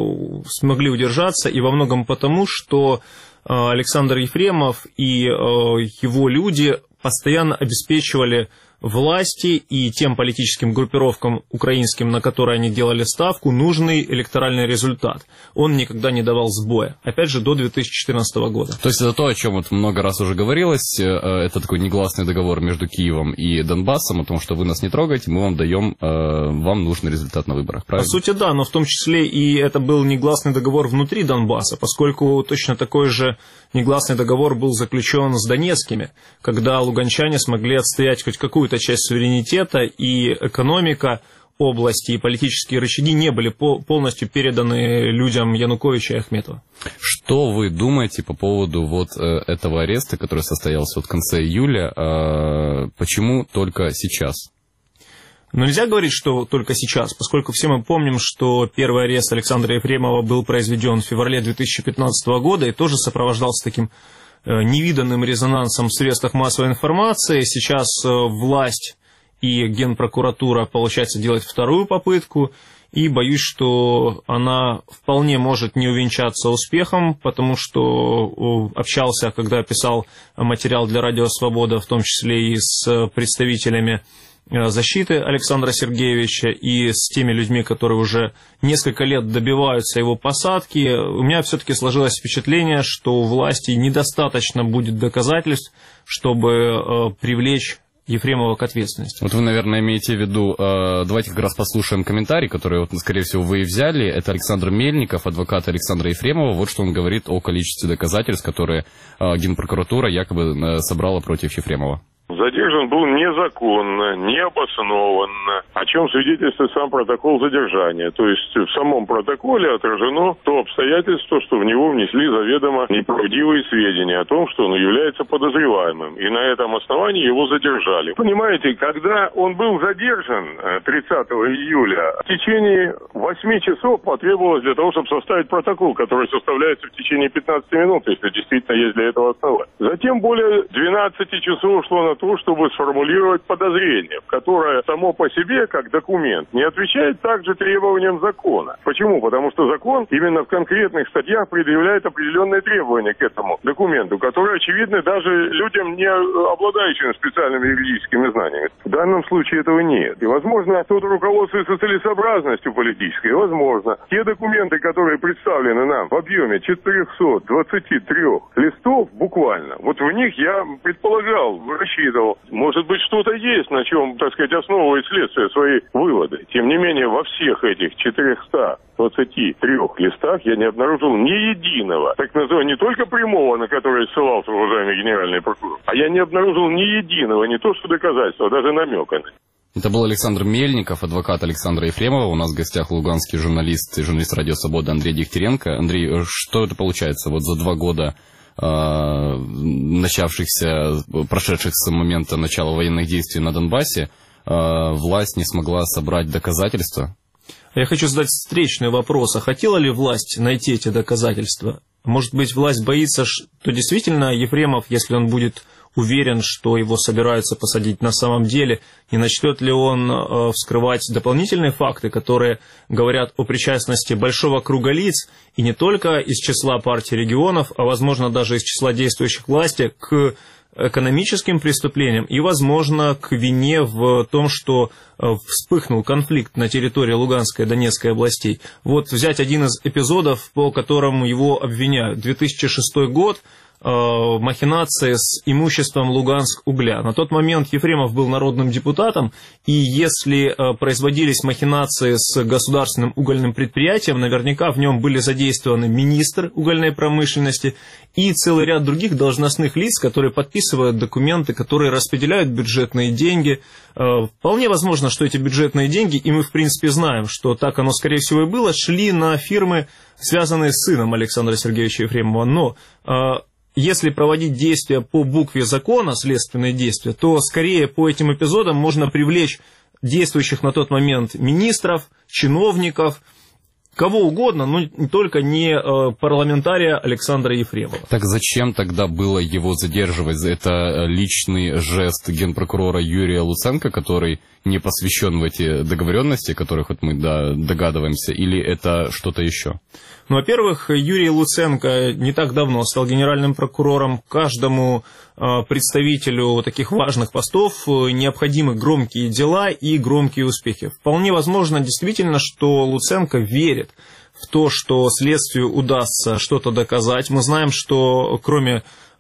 удержаться, и во многом потому, что Александр Ефремов и его люди постоянно обеспечивали власти и тем политическим группировкам украинским, на которые они делали ставку, нужный электоральный результат. Он никогда не давал сбоя. Опять же, до 2014 года. То есть это то, о чем вот много раз уже говорилось, это такой негласный договор между Киевом и Донбассом о том, что вы нас не трогаете, мы вам даем вам нужный результат на выборах, правильно? По сути, да, но в том числе и это был негласный договор внутри Донбасса, поскольку точно такой же негласный договор был заключен с донецкими, когда луганчане смогли отстоять хоть какую-то часть суверенитета, и экономика области и политические рычаги не были полностью переданы людям Януковича и Ахметова. Что вы думаете по поводу вот этого ареста, который состоялся в конце июля? Почему только сейчас? Но нельзя говорить, что только сейчас, поскольку все мы помним, что первый арест Александра Ефремова был произведен в феврале 2015 года и тоже сопровождался таким невиданным резонансом в средствах массовой информации. Сейчас власть и Генпрокуратура, получается, делают вторую попытку, и боюсь, что она вполне может не увенчаться успехом, потому что общался, когда писал материал для Радио Свобода, в том числе и с представителями защиты Александра Сергеевича и с теми людьми, которые уже несколько лет добиваются его посадки, у меня все-таки сложилось впечатление, что у власти недостаточно будет доказательств, чтобы привлечь Ефремова к ответственности. Вот вы, наверное, имеете в виду, давайте как раз послушаем комментарий, который, вот, скорее всего, вы и взяли. Это Александр Мельников, адвокат Александра Ефремова. Вот что он говорит о количестве доказательств, которые Генпрокуратура якобы собрала против Ефремова. Задержан был незаконно, необоснованно, о чем свидетельствует сам протокол задержания. То есть в самом протоколе отражено то обстоятельство, что в него внесли заведомо неправдивые сведения о том, что он является подозреваемым. И на этом основании его задержали. Понимаете, когда он был задержан 30 июля, в течение 8 часов потребовалось для того, чтобы составить протокол, который составляется в течение 15 минут, если действительно есть для этого основания. Затем более 12 часов шло на то, чтобы сформулировать подозрение, которое само по себе, как документ, не отвечает также требованиям закона. Почему? Потому что закон именно в конкретных статьях предъявляет определенные требования к этому документу, которые очевидны даже людям, не обладающим специальными юридическими знаниями. В данном случае этого нет. И, возможно, тут руководствуется целесообразностью политической. Возможно, те документы, которые представлены нам в объеме 423 листов, буквально, вот в них я предполагал, рассчитывал, может быть, что-то есть, на чем, так сказать, основывает следствие свои выводы. Тем не менее, во всех этих 423 листах я не обнаружил ни единого, так называемого, не только прямого, на который ссылался уважаемый генеральный прокурор, а я не обнаружил ни единого, не то что доказательства, а даже намека. Это был Александр Мельников, адвокат Александра Ефремова. У нас в гостях луганский журналист и журналист Радио Свобода Андрей Дегтяренко. Андрей, что это получается вот за 2 года прошедших с момента начала военных действий на Донбассе, власть не смогла собрать доказательства? Я хочу задать встречный вопрос. А хотела ли власть найти эти доказательства? Может быть, власть боится, что действительно Ефремов, если он будет уверен, что его собираются посадить на самом деле, не начнет ли он вскрывать дополнительные факты, которые говорят о причастности большого круга лиц, и не только из числа партий регионов, а, возможно, даже из числа действующих власти, к экономическим преступлениям и, возможно, к вине в том, что вспыхнул конфликт на территории Луганской и Донецкой областей. Вот взять один из эпизодов, по которому его обвиняют. 2006 год, махинации с имуществом Луганск-угля. На тот момент Ефремов был народным депутатом, и если производились махинации с государственным угольным предприятием, наверняка в нем были задействованы министр угольной промышленности и целый ряд других должностных лиц, которые подписывают документы, которые распределяют бюджетные деньги. Вполне возможно, что эти бюджетные деньги, и мы в принципе знаем, что так оно скорее всего и было, шли на фирмы, связанные с сыном Александра Сергеевича Ефремова. Но если проводить действия по букве закона, следственные действия, то скорее по этим эпизодам можно привлечь действующих на тот момент министров, чиновников, кого угодно, но только не парламентария Александра Ефремова. Так зачем тогда было его задерживать? Это личный жест генпрокурора Юрия Луценко, который не посвящен в эти договоренности, о которых вот мы догадываемся, или это что-то еще? Ну, во-первых, Юрий Луценко не так давно стал генеральным прокурором. Каждому представителю таких важных постов необходимы громкие дела и громкие успехи. Вполне возможно, действительно, что Луценко верит в то, что следствию удастся что-то доказать. Мы знаем, что кроме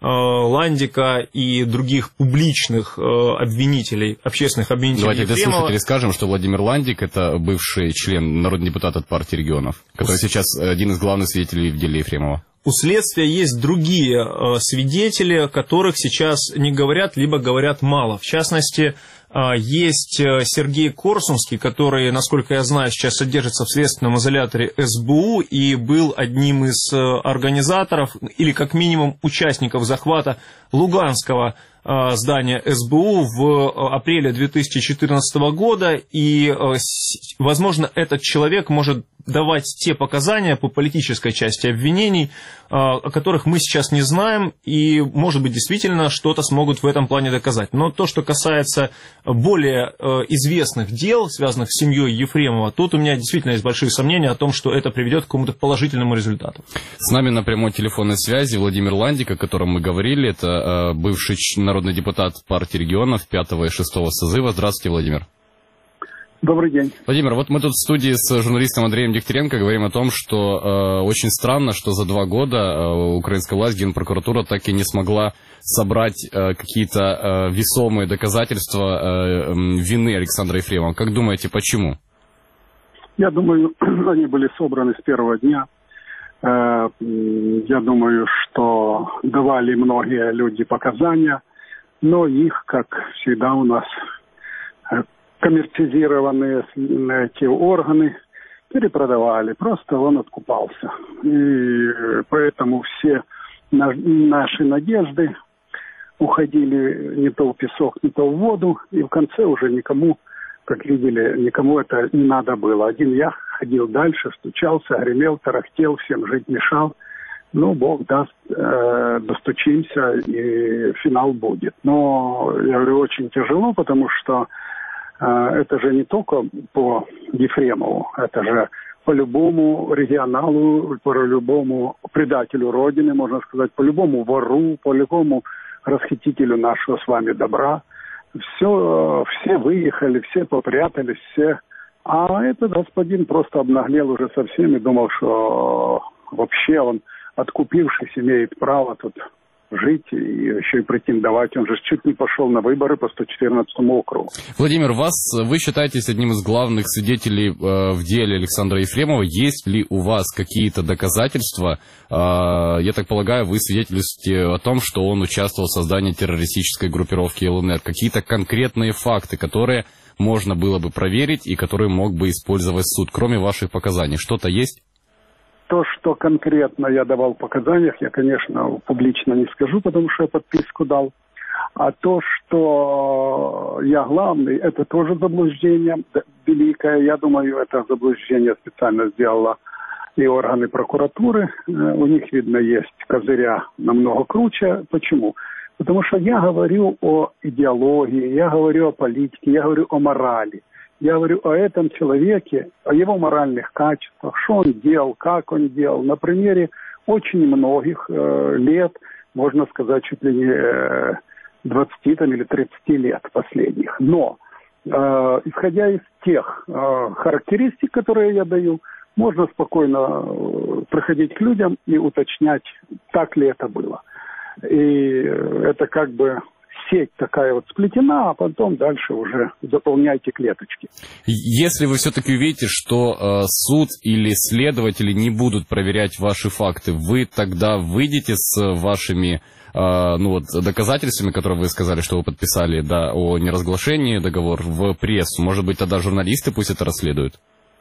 Ландика и других публичных обвинителей, общественных обвинителей Давайте Ефремова. для слушателей скажем, что Владимир Ландик – это бывший член, народный депутат от партии регионов, который сейчас один из главных свидетелей в деле Ефремова. У следствия есть другие свидетели, о которых сейчас не говорят, либо говорят мало. В частности, есть Сергей Корсунский, который, насколько я знаю, сейчас содержится в следственном изоляторе СБУ и был одним из организаторов или как минимум участников захвата Луганского здания СБУ в апреле 2014 года. И, возможно, этот человек может давать те показания по политической части обвинений, о которых мы сейчас не знаем, и, может быть, действительно что-то смогут в этом плане доказать. Но то, что касается более известных дел, связанных с семьей Ефремова, тут у меня действительно есть большие сомнения о том, что это приведет к какому-то положительному результату. С нами на прямой телефонной связи Владимир Ландик, о котором мы говорили, это бывший народный депутат партии регионов 5 и 6 созыва. Здравствуйте, Владимир. Добрый день. Владимир, вот мы тут в студии с журналистом Андреем Дегтяренко говорим о том, что очень странно, что за 2 года украинская власть, Генпрокуратура так и не смогла собрать какие-то весомые доказательства вины Александра Ефремова. Как думаете, почему? Я думаю, они были собраны с первого дня. Я думаю, что давали многие люди показания, но их, как всегда у нас, коммерциализированные эти органы перепродавали. Просто он откупался. И поэтому все наши надежды уходили не то в песок, не то в воду. И в конце уже никому, как видели, никому это не надо было. Один я ходил дальше, стучался, гремел, тарахтел, всем жить мешал. Ну, Бог даст, достучимся, и финал будет. Но, я говорю, очень тяжело, потому что это же не только по Ефремову, это же по любому регионалу, по любому предателю Родины, можно сказать, по любому вору, по любому расхитителю нашего с вами добра. Все выехали, все попрятались, все. А этот господин просто обнаглел уже совсем и думал, что вообще он, откупившись, имеет право тут жить и еще и претендовать. Он же чуть не пошел на выборы по 114 округу. Владимир, вы считаетесь одним из главных свидетелей в деле Александра Ефремова. Есть ли у вас какие-то доказательства? Я так полагаю, вы свидетельствуете о том, что он участвовал в создании террористической группировки ЛНР. Какие-то конкретные факты, которые можно было бы проверить и которые мог бы использовать суд, кроме ваших показаний? Что-то есть? То, что конкретно я давал в показаниях, я, конечно, публично не скажу, потому что я подписку дал. А то, что я главный, это тоже заблуждение великое. Я думаю, это заблуждение специально сделала и органы прокуратуры. У них, видно, есть козыря намного круче. Почему? Потому что я говорю о идеологии, я говорю о политике, я говорю о морали. Я говорю о этом человеке, о его моральных качествах, что он делал, как он делал. На примере очень многих лет, можно сказать, чуть ли не 20 или 30 лет последних. Но, исходя из тех характеристик, которые я даю, можно спокойно приходить к людям и уточнять, так ли это было. И это как бы сеть такая вот сплетена, а потом дальше уже заполняйте клеточки. Если вы все-таки увидите, что суд или следователи не будут проверять ваши факты, вы тогда выйдете с вашими доказательствами, которые вы сказали, что вы подписали, да, о неразглашении договор в прессу? Может быть, тогда журналисты пусть это расследуют?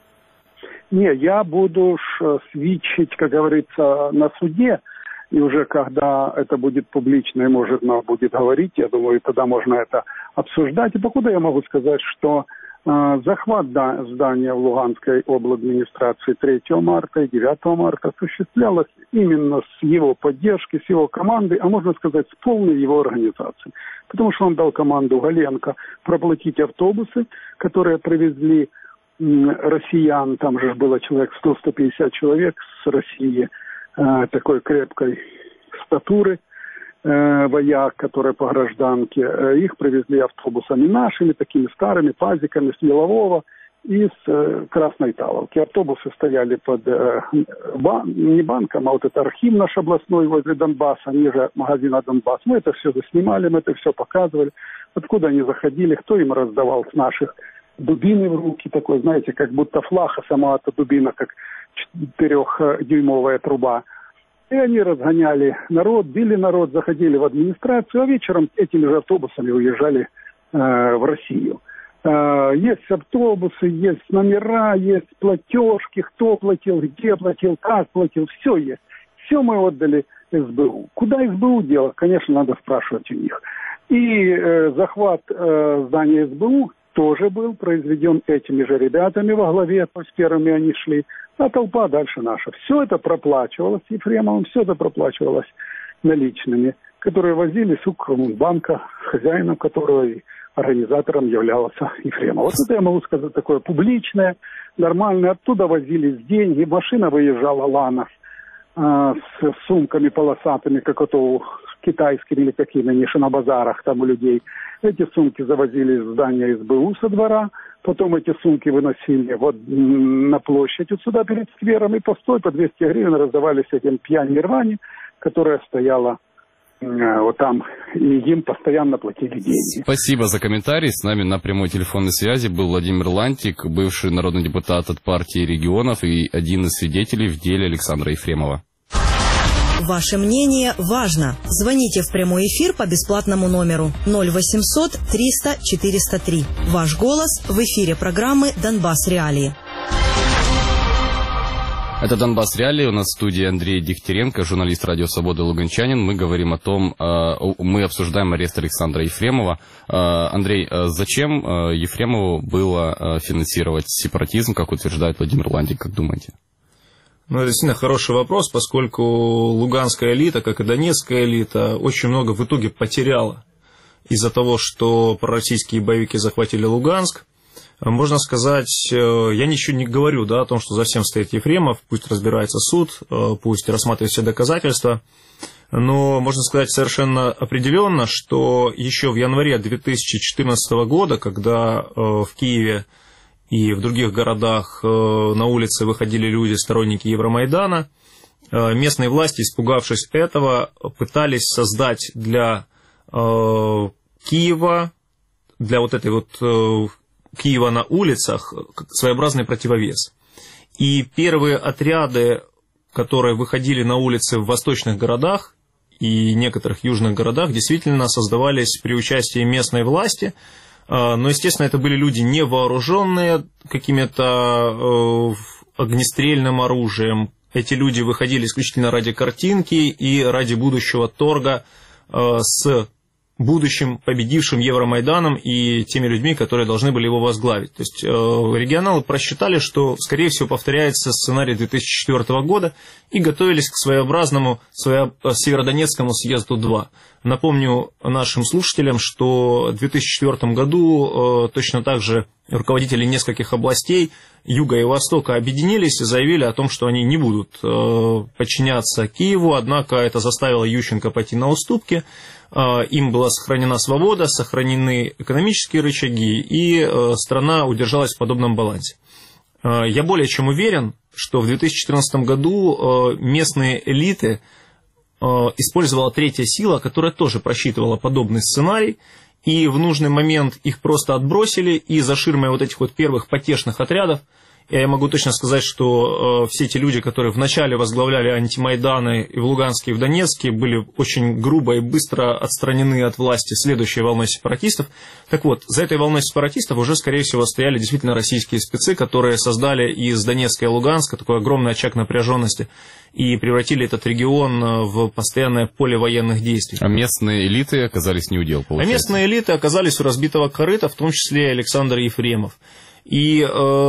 Не, я буду свидчить, как говорится, на суде. И уже когда это будет публично и можно будет говорить, я думаю, тогда можно это обсуждать. И покуда я могу сказать, что захват здания в Луганской обладминистрации 3 марта и 9 марта осуществлялось именно с его поддержки, с его команды, а можно сказать, с полной его организации. Потому что он дал команду Галенко проплатить автобусы, которые привезли россиян, там же было человек 100-150 человек с России, такой крепкой статуры, вояк, которые по гражданке. Их привезли автобусами нашими, такими старыми, пазиками, с Мелового и с Красной Таловки. Автобусы стояли под не банком, а вот это архив наш областной возле Донбасса, ниже магазина Донбасс. Мы это все заснимали, мы это все показывали. Откуда они заходили, кто им раздавал с наших дубины в руки, такой, знаете, как будто флаг, а сама эта дубина, как 4-дюймовая труба. И они разгоняли народ, били народ, заходили в администрацию, а вечером этими же автобусами уезжали в Россию. Есть автобусы, есть номера, есть платежки, кто платил, где платил, как платил, все есть. Все мы отдали СБУ. Куда СБУ дело? Конечно, надо спрашивать у них. И захват здания СБУ тоже был произведен этими же ребятами во главе, то есть первыми они шли, а толпа дальше наша. Все это проплачивалось Ефремовым, все это проплачивалось наличными, которые возили с Укрбанка, хозяином которого и организатором являлся Ефремов. Вот это я могу сказать такое публичное, нормальное. Оттуда возились деньги, машина выезжала Лана с сумками полосатыми, как это китайскими или какими-нибудь на базарах там у людей. Эти сумки завозили в здание СБУ со двора, потом эти сумки выносили вот на площадь вот сюда перед сквером, и по 100, по 200 гривен раздавались этим пьяни рвани, которая стояла вот там, и им постоянно платили деньги. Спасибо за комментарий. С нами на прямой телефонной связи был Владимир Лантик, бывший народный депутат от партии регионов и один из свидетелей в деле Александра Ефремова. Ваше мнение важно. Звоните в прямой эфир по бесплатному номеру 0800 300 403. Ваш голос в эфире программы «Донбасс Реалии». Это «Донбасс Реалии». У нас в студии Андрей Дегтяренко, журналист «Радио Свобода», луганчанин. Мы говорим о том, мы обсуждаем арест Александра Ефремова. Андрей, зачем Ефремову было финансировать сепаратизм, как утверждает Владимир Лантик, как думаете? Ну, это действительно хороший вопрос, поскольку луганская элита, как и донецкая элита, очень много в итоге потеряла из-за того, что пророссийские боевики захватили Луганск. Можно сказать, я ничего не говорю, да, о том, что за всем стоит Ефремов, пусть разбирается суд, пусть рассматривает все доказательства, но можно сказать совершенно определенно, что еще в январе 2014 года, когда в Киеве и в других городах на улице выходили люди, сторонники Евромайдана, местные власти, испугавшись этого, пытались создать для Киева, для вот этой вот Киева на улицах, своеобразный противовес. И первые отряды, которые выходили на улицы в восточных городах и некоторых южных городах, действительно создавались при участии местной власти. Но, естественно, это были люди не вооруженные какими-то огнестрельным оружием. Эти люди выходили исключительно ради картинки и ради будущего торга с будущим победившим Евромайданом и теми людьми, которые должны были его возглавить. То есть регионалы просчитали, что, скорее всего, повторяется сценарий 2004 года и готовились к своеобразному Северодонецкому съезду 2. Напомню нашим слушателям, что в 2004 году точно так же руководители нескольких областей Юга и Востока объединились и заявили о том, что они не будут подчиняться Киеву, однако это заставило Ющенко пойти на уступки. Им была сохранена свобода, сохранены экономические рычаги, и страна удержалась в подобном балансе. Я более чем уверен, что в 2014 году местные элиты использовала третья сила, которая тоже просчитывала подобный сценарий, и в нужный момент их просто отбросили, и за ширмой вот этих вот первых потешных отрядов, я могу точно сказать, что все те люди, которые вначале возглавляли антимайданы и в Луганске, и в Донецке, были очень грубо и быстро отстранены от власти следующей волной сепаратистов. Так вот, за этой волной сепаратистов уже, скорее всего, стояли действительно российские спецы, которые создали из Донецка и Луганска такой огромный очаг напряженности и превратили этот регион в постоянное поле военных действий. А местные элиты оказались не удел, получается? А местные элиты оказались у разбитого корыта, в том числе и Александр Ефремов. И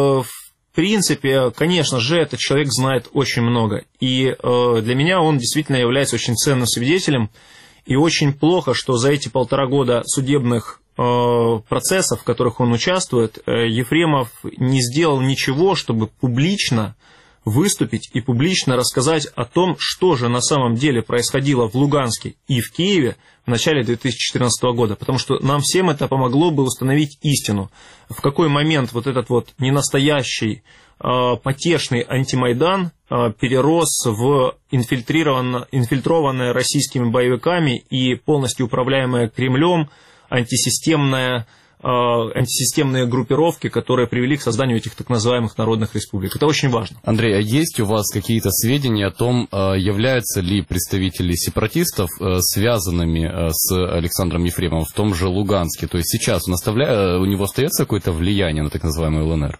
в принципе, конечно же, этот человек знает очень много. И для меня он действительно является очень ценным свидетелем. И очень плохо, что за эти 1,5 года судебных процессов, в которых он участвует, Ефремов не сделал ничего, чтобы публично выступить и публично рассказать о том, что же на самом деле происходило в Луганске и в Киеве в начале 2014 года, потому что нам всем это помогло бы установить истину, в какой момент вот этот вот ненастоящий потешный антимайдан перерос в инфильтрованное российскими боевиками и полностью управляемое Кремлем антисистемные группировки, которые привели к созданию этих так называемых народных республик. Это очень важно. Андрей, а есть у вас какие-то сведения о том, являются ли представители сепаратистов связанными с Александром Ефремовым в том же Луганске? То есть сейчас у него остается какое-то влияние на так называемую ЛНР?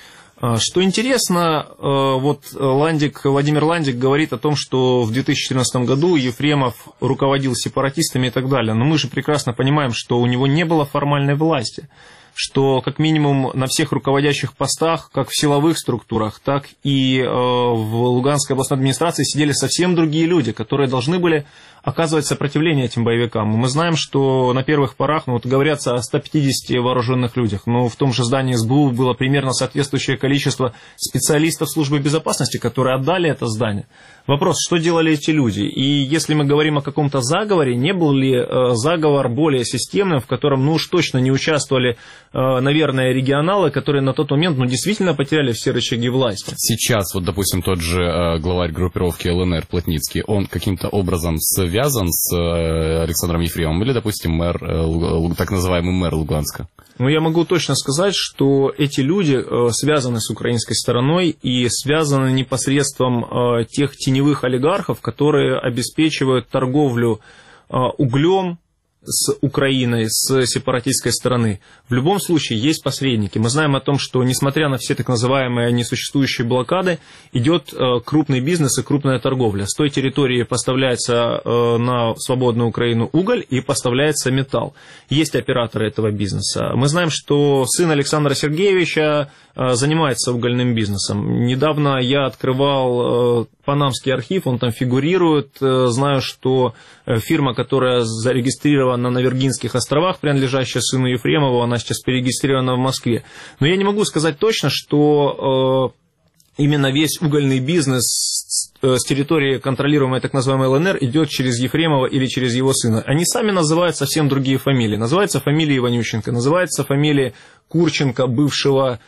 Что интересно, вот Владимир Ландик говорит о том, что в 2014 году Ефремов руководил сепаратистами и так далее. Но мы же прекрасно понимаем, что у него не было формальной власти, что как минимум на всех руководящих постах, как в силовых структурах, так и в Луганской областной администрации сидели совсем другие люди, которые должны были оказывать сопротивление этим боевикам. Мы знаем, что на первых порах, говорятся о 150 вооруженных людях, но в том же здании СБУ было примерно соответствующее количество специалистов службы безопасности, которые отдали это здание. Вопрос, что делали эти люди? И если мы говорим о каком-то заговоре, не был ли заговор более системным, в котором, уж точно не участвовали, наверное, регионалы, которые на тот момент, действительно потеряли все рычаги власти? Сейчас, допустим, тот же главарь группировки ЛНР Плотницкий, он каким-то образом связан с Александром Ефремовым или, допустим, так называемый мэр Луганска? Я могу точно сказать, что эти люди связаны с украинской стороной и связаны непосредством тех теневых олигархов, которые обеспечивают торговлю углем с Украиной, с сепаратистской стороны. В любом случае есть посредники. Мы знаем о том, что несмотря на все так называемые несуществующие блокады, идет крупный бизнес и крупная торговля. С той территории поставляется на свободную Украину уголь и поставляется металл. Есть операторы этого бизнеса. Мы знаем, что сын Александра Сергеевича занимается угольным бизнесом. Недавно я открывал Панамский архив, он там фигурирует. Знаю, что фирма, которая зарегистрирована на Виргинских островах, принадлежащая сыну Ефремову, она сейчас перерегистрирована в Москве. Но я не могу сказать точно, что именно весь угольный бизнес с территории, контролируемой так называемой ЛНР, идет через Ефремова или через его сына. Они сами называют совсем другие фамилии. Называется фамилия Иванющенко, называется фамилия Курченко, бывшего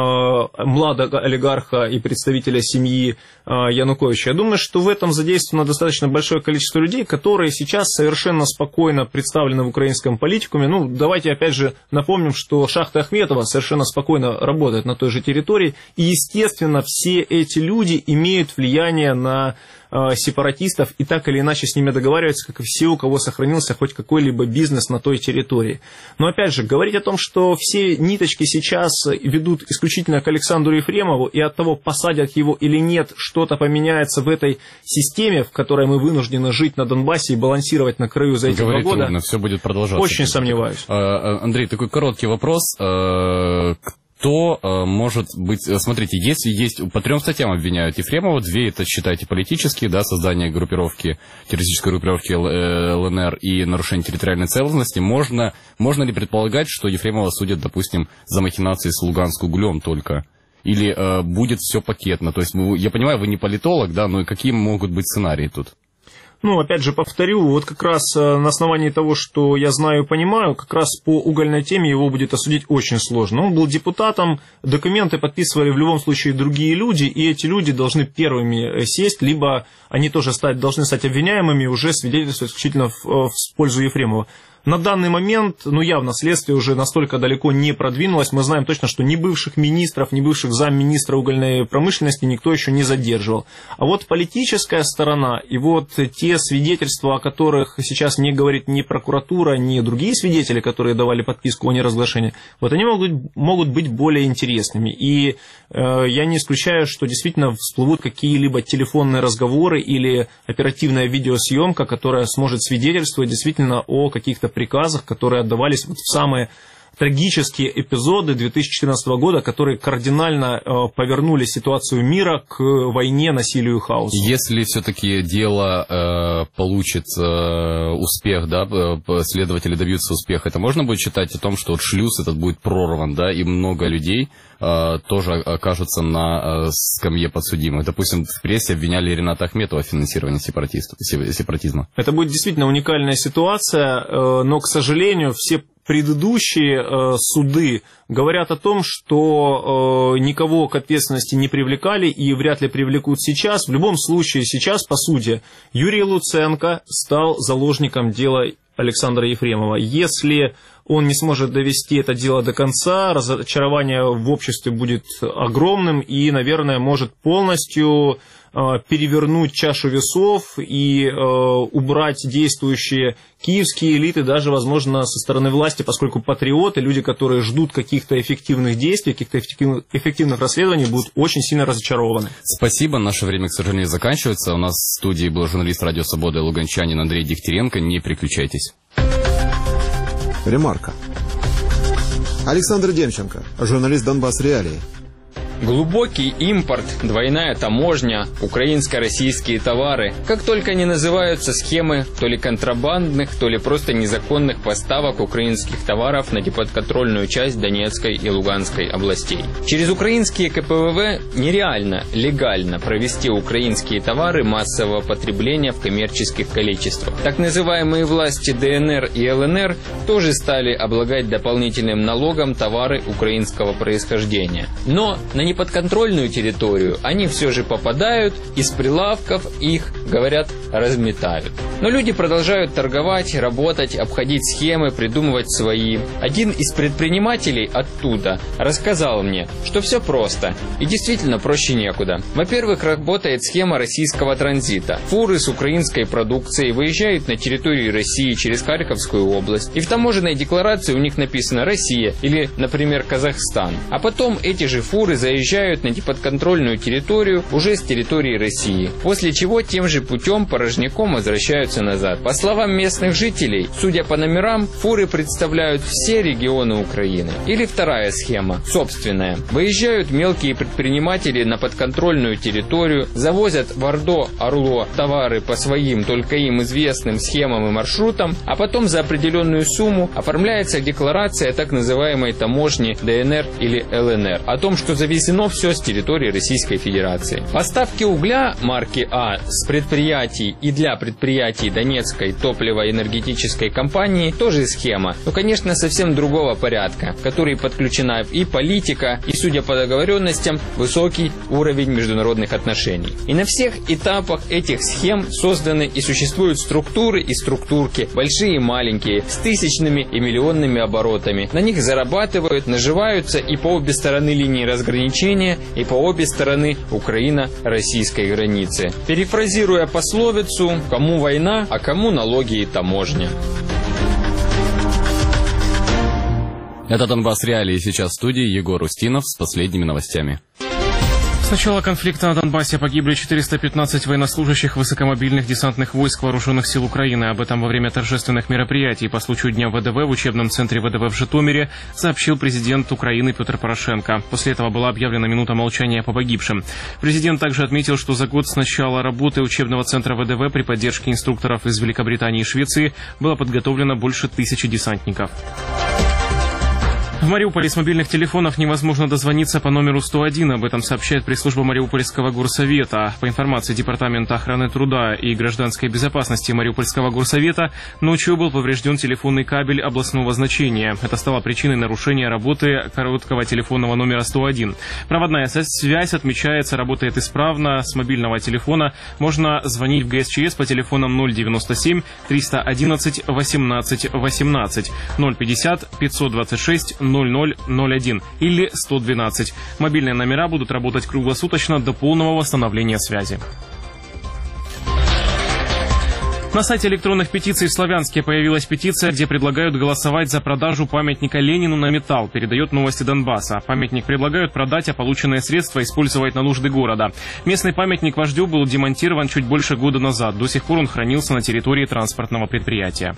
младого олигарха и представителя семьи Януковича. Я думаю, что в этом задействовано достаточно большое количество людей, которые сейчас совершенно спокойно представлены в украинском политикуме. Давайте опять же напомним, что шахта Ахметова совершенно спокойно работает на той же территории, и, естественно, все эти люди имеют влияние на сепаратистов и так или иначе с ними договариваются, как и все, у кого сохранился хоть какой-либо бизнес на той территории. Но опять же, говорить о том, что все ниточки сейчас ведут исключительно к Александру Ефремову, и от того, посадят его или нет, что-то поменяется в этой системе, в которой мы вынуждены жить на Донбассе и балансировать на краю за эти 2 года. Трудно, все будет продолжаться. Очень сомневаюсь. Андрей, такой короткий вопрос. Кто может быть... Смотрите, если есть... По 3 статьям обвиняют Ефремова, 2 это, считайте, политические, создание группировки, террористической группировки ЛНР и нарушение территориальной целостности. Можно ли предполагать, что Ефремова судят, допустим, за махинации с Луганским углем только? Или будет все пакетно? То есть, я понимаю, вы не политолог, но и какие могут быть сценарии тут? Опять же, повторю, вот как раз на основании того, что я знаю и понимаю, как раз по угольной теме его будет осудить очень сложно. Он был депутатом, документы подписывали в любом случае другие люди, и эти люди должны первыми сесть, либо они тоже должны стать обвиняемыми, уже свидетельствовать исключительно в пользу Ефремова. На данный момент, явно следствие уже настолько далеко не продвинулось. Мы знаем точно, что ни бывших министров, ни бывших замминистра угольной промышленности никто еще не задерживал. А вот политическая сторона и вот те свидетельства, о которых сейчас не говорит ни прокуратура, ни другие свидетели, которые давали подписку о неразглашении, вот они могут быть более интересными. И я не исключаю, что действительно всплывут какие-либо телефонные разговоры или оперативная видеосъемка, которая сможет свидетельствовать действительно о каких-то приказах, которые отдавались в самые трагические эпизоды 2014 года, которые кардинально повернули ситуацию мира к войне, насилию и хаосу. Если все-таки дело получит успех, следователи добьются успеха, это можно будет считать о том, что шлюз этот будет прорван, и много людей тоже окажутся на скамье подсудимых. Допустим, в прессе обвиняли Рената Ахметова в финансировании сепаратизма. Это будет действительно уникальная ситуация, но, к сожалению, все предыдущие суды говорят о том, что никого к ответственности не привлекали и вряд ли привлекут сейчас. В любом случае, сейчас, по сути, Юрий Луценко стал заложником дела Александра Ефремова. Если он не сможет довести это дело до конца, разочарование в обществе будет огромным и, наверное, может полностью перевернуть чашу весов и убрать действующие киевские элиты, даже, возможно, со стороны власти, поскольку патриоты, люди, которые ждут каких-то эффективных действий, каких-то эффективных расследований, будут очень сильно разочарованы. Спасибо. Наше время, к сожалению, заканчивается. У нас в студии был журналист «Радио Свобода» луганчанин Андрей Дегтяренко. Не переключайтесь. Ремарка. Александр Демченко, журналист «Донбасс Реалии». Глубокий импорт, двойная таможня, украинско-российские товары. Как только они называются схемы то ли контрабандных, то ли просто незаконных поставок украинских товаров на неподконтрольную часть Донецкой и Луганской областей. Через украинские КПВВ нереально легально провести украинские товары массового потребления в коммерческих количествах. Так называемые власти ДНР и ЛНР тоже стали облагать дополнительным налогом товары украинского происхождения. Но на неподконтрольную территорию они все же попадают, и с прилавков их, говорят, разметают. Но люди продолжают торговать, работать, обходить схемы, придумывать свои. Один из предпринимателей оттуда рассказал мне, что все просто. И действительно проще некуда. Во-первых, работает схема российского транзита. Фуры с украинской продукцией выезжают на территорию России через Харьковскую область. И в таможенной декларации у них написано «Россия» или, например, «Казахстан». А потом эти же фуры заезжают на неподконтрольную территорию уже с территории России. После чего тем же путем порожняком возвращаются назад. По словам местных жителей, судя по номерам, фуры представляют все регионы Украины. Или вторая схема, собственная. Выезжают мелкие предприниматели на подконтрольную территорию, завозят в Ордо-Орло товары по своим, только им известным схемам и маршрутам, а потом за определенную сумму оформляется декларация так называемой таможни ДНР или ЛНР о том, что завезено все с территории Российской Федерации. Поставки угля марки А с предприятий и для предприятий Донецкой топливо-энергетической компании тоже схема, но, конечно, совсем другого порядка, к которой подключена и политика, и, судя по договоренностям, высокий уровень международных отношений. И на всех этапах этих схем созданы и существуют структуры и структурки, большие и маленькие, с тысячными и миллионными оборотами. На них зарабатывают, наживаются и по обе стороны линии разграничения, и по обе стороны Украино-российской границы. Перефразируя пословицу, кому война, а кому налоги и таможня. Это Донбасс Реалии. Сейчас в студии Егор Устинов с последними новостями. С начала конфликта на Донбассе погибли 415 военнослужащих высокомобильных десантных войск Вооруженных сил Украины. Об этом во время торжественных мероприятий по случаю Дня ВДВ в учебном центре ВДВ в Житомире сообщил президент Украины Петр Порошенко. После этого была объявлена минута молчания по погибшим. Президент также отметил, что за год с начала работы учебного центра ВДВ при поддержке инструкторов из Великобритании и Швеции было подготовлено больше 1000 десантников. В Мариуполе с мобильных телефонов невозможно дозвониться по номеру 101. Об этом сообщает пресс-служба Мариупольского горсовета. По информации Департамента охраны труда и гражданской безопасности Мариупольского горсовета, ночью был поврежден телефонный кабель областного значения. Это стало причиной нарушения работы короткого телефонного номера 101. Проводная связь, отмечается, работает исправно. С мобильного телефона можно звонить в ГСЧС по телефонам 097 311 18 18, 050 526 0001 или 112. Мобильные номера будут работать круглосуточно до полного восстановления связи. На сайте электронных петиций в Славянске появилась петиция, где предлагают голосовать за продажу памятника Ленину на металл, передает Новости Донбасса. Памятник предлагают продать, а полученные средства использовать на нужды города. Местный памятник вождю был демонтирован чуть больше года назад. До сих пор он хранился на территории транспортного предприятия.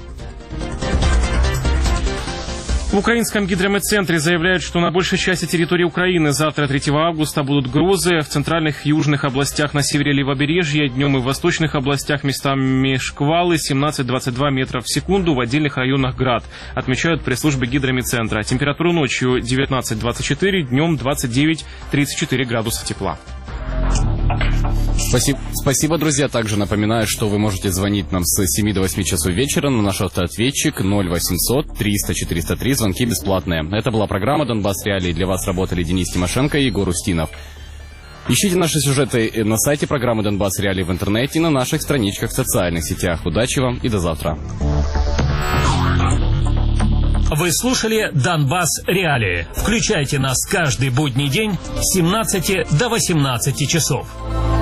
В украинском гидрометцентре заявляют, что на большей части территории Украины завтра, 3 августа, будут грозы. В центральных и южных областях на севере левобережья, днем и в восточных областях местами шквалы 17-22 метров в секунду, в отдельных районах град, отмечают пресс-службы гидрометцентра. Температура ночью 19-24, днем 29-34 градуса тепла. Спасибо, друзья. Также напоминаю, что вы можете звонить нам с 7 до 8 часов вечера на наш автоответчик 0800 300 403. Звонки бесплатные. Это была программа «Донбасс Реалии». Для вас работали Денис Тимошенко и Егор Устинов. Ищите наши сюжеты на сайте программы «Донбасс Реалии» в интернете и на наших страничках в социальных сетях. Удачи вам и до завтра. Вы слушали «Донбасс Реалии». Включайте нас каждый будний день с 17 до 18 часов.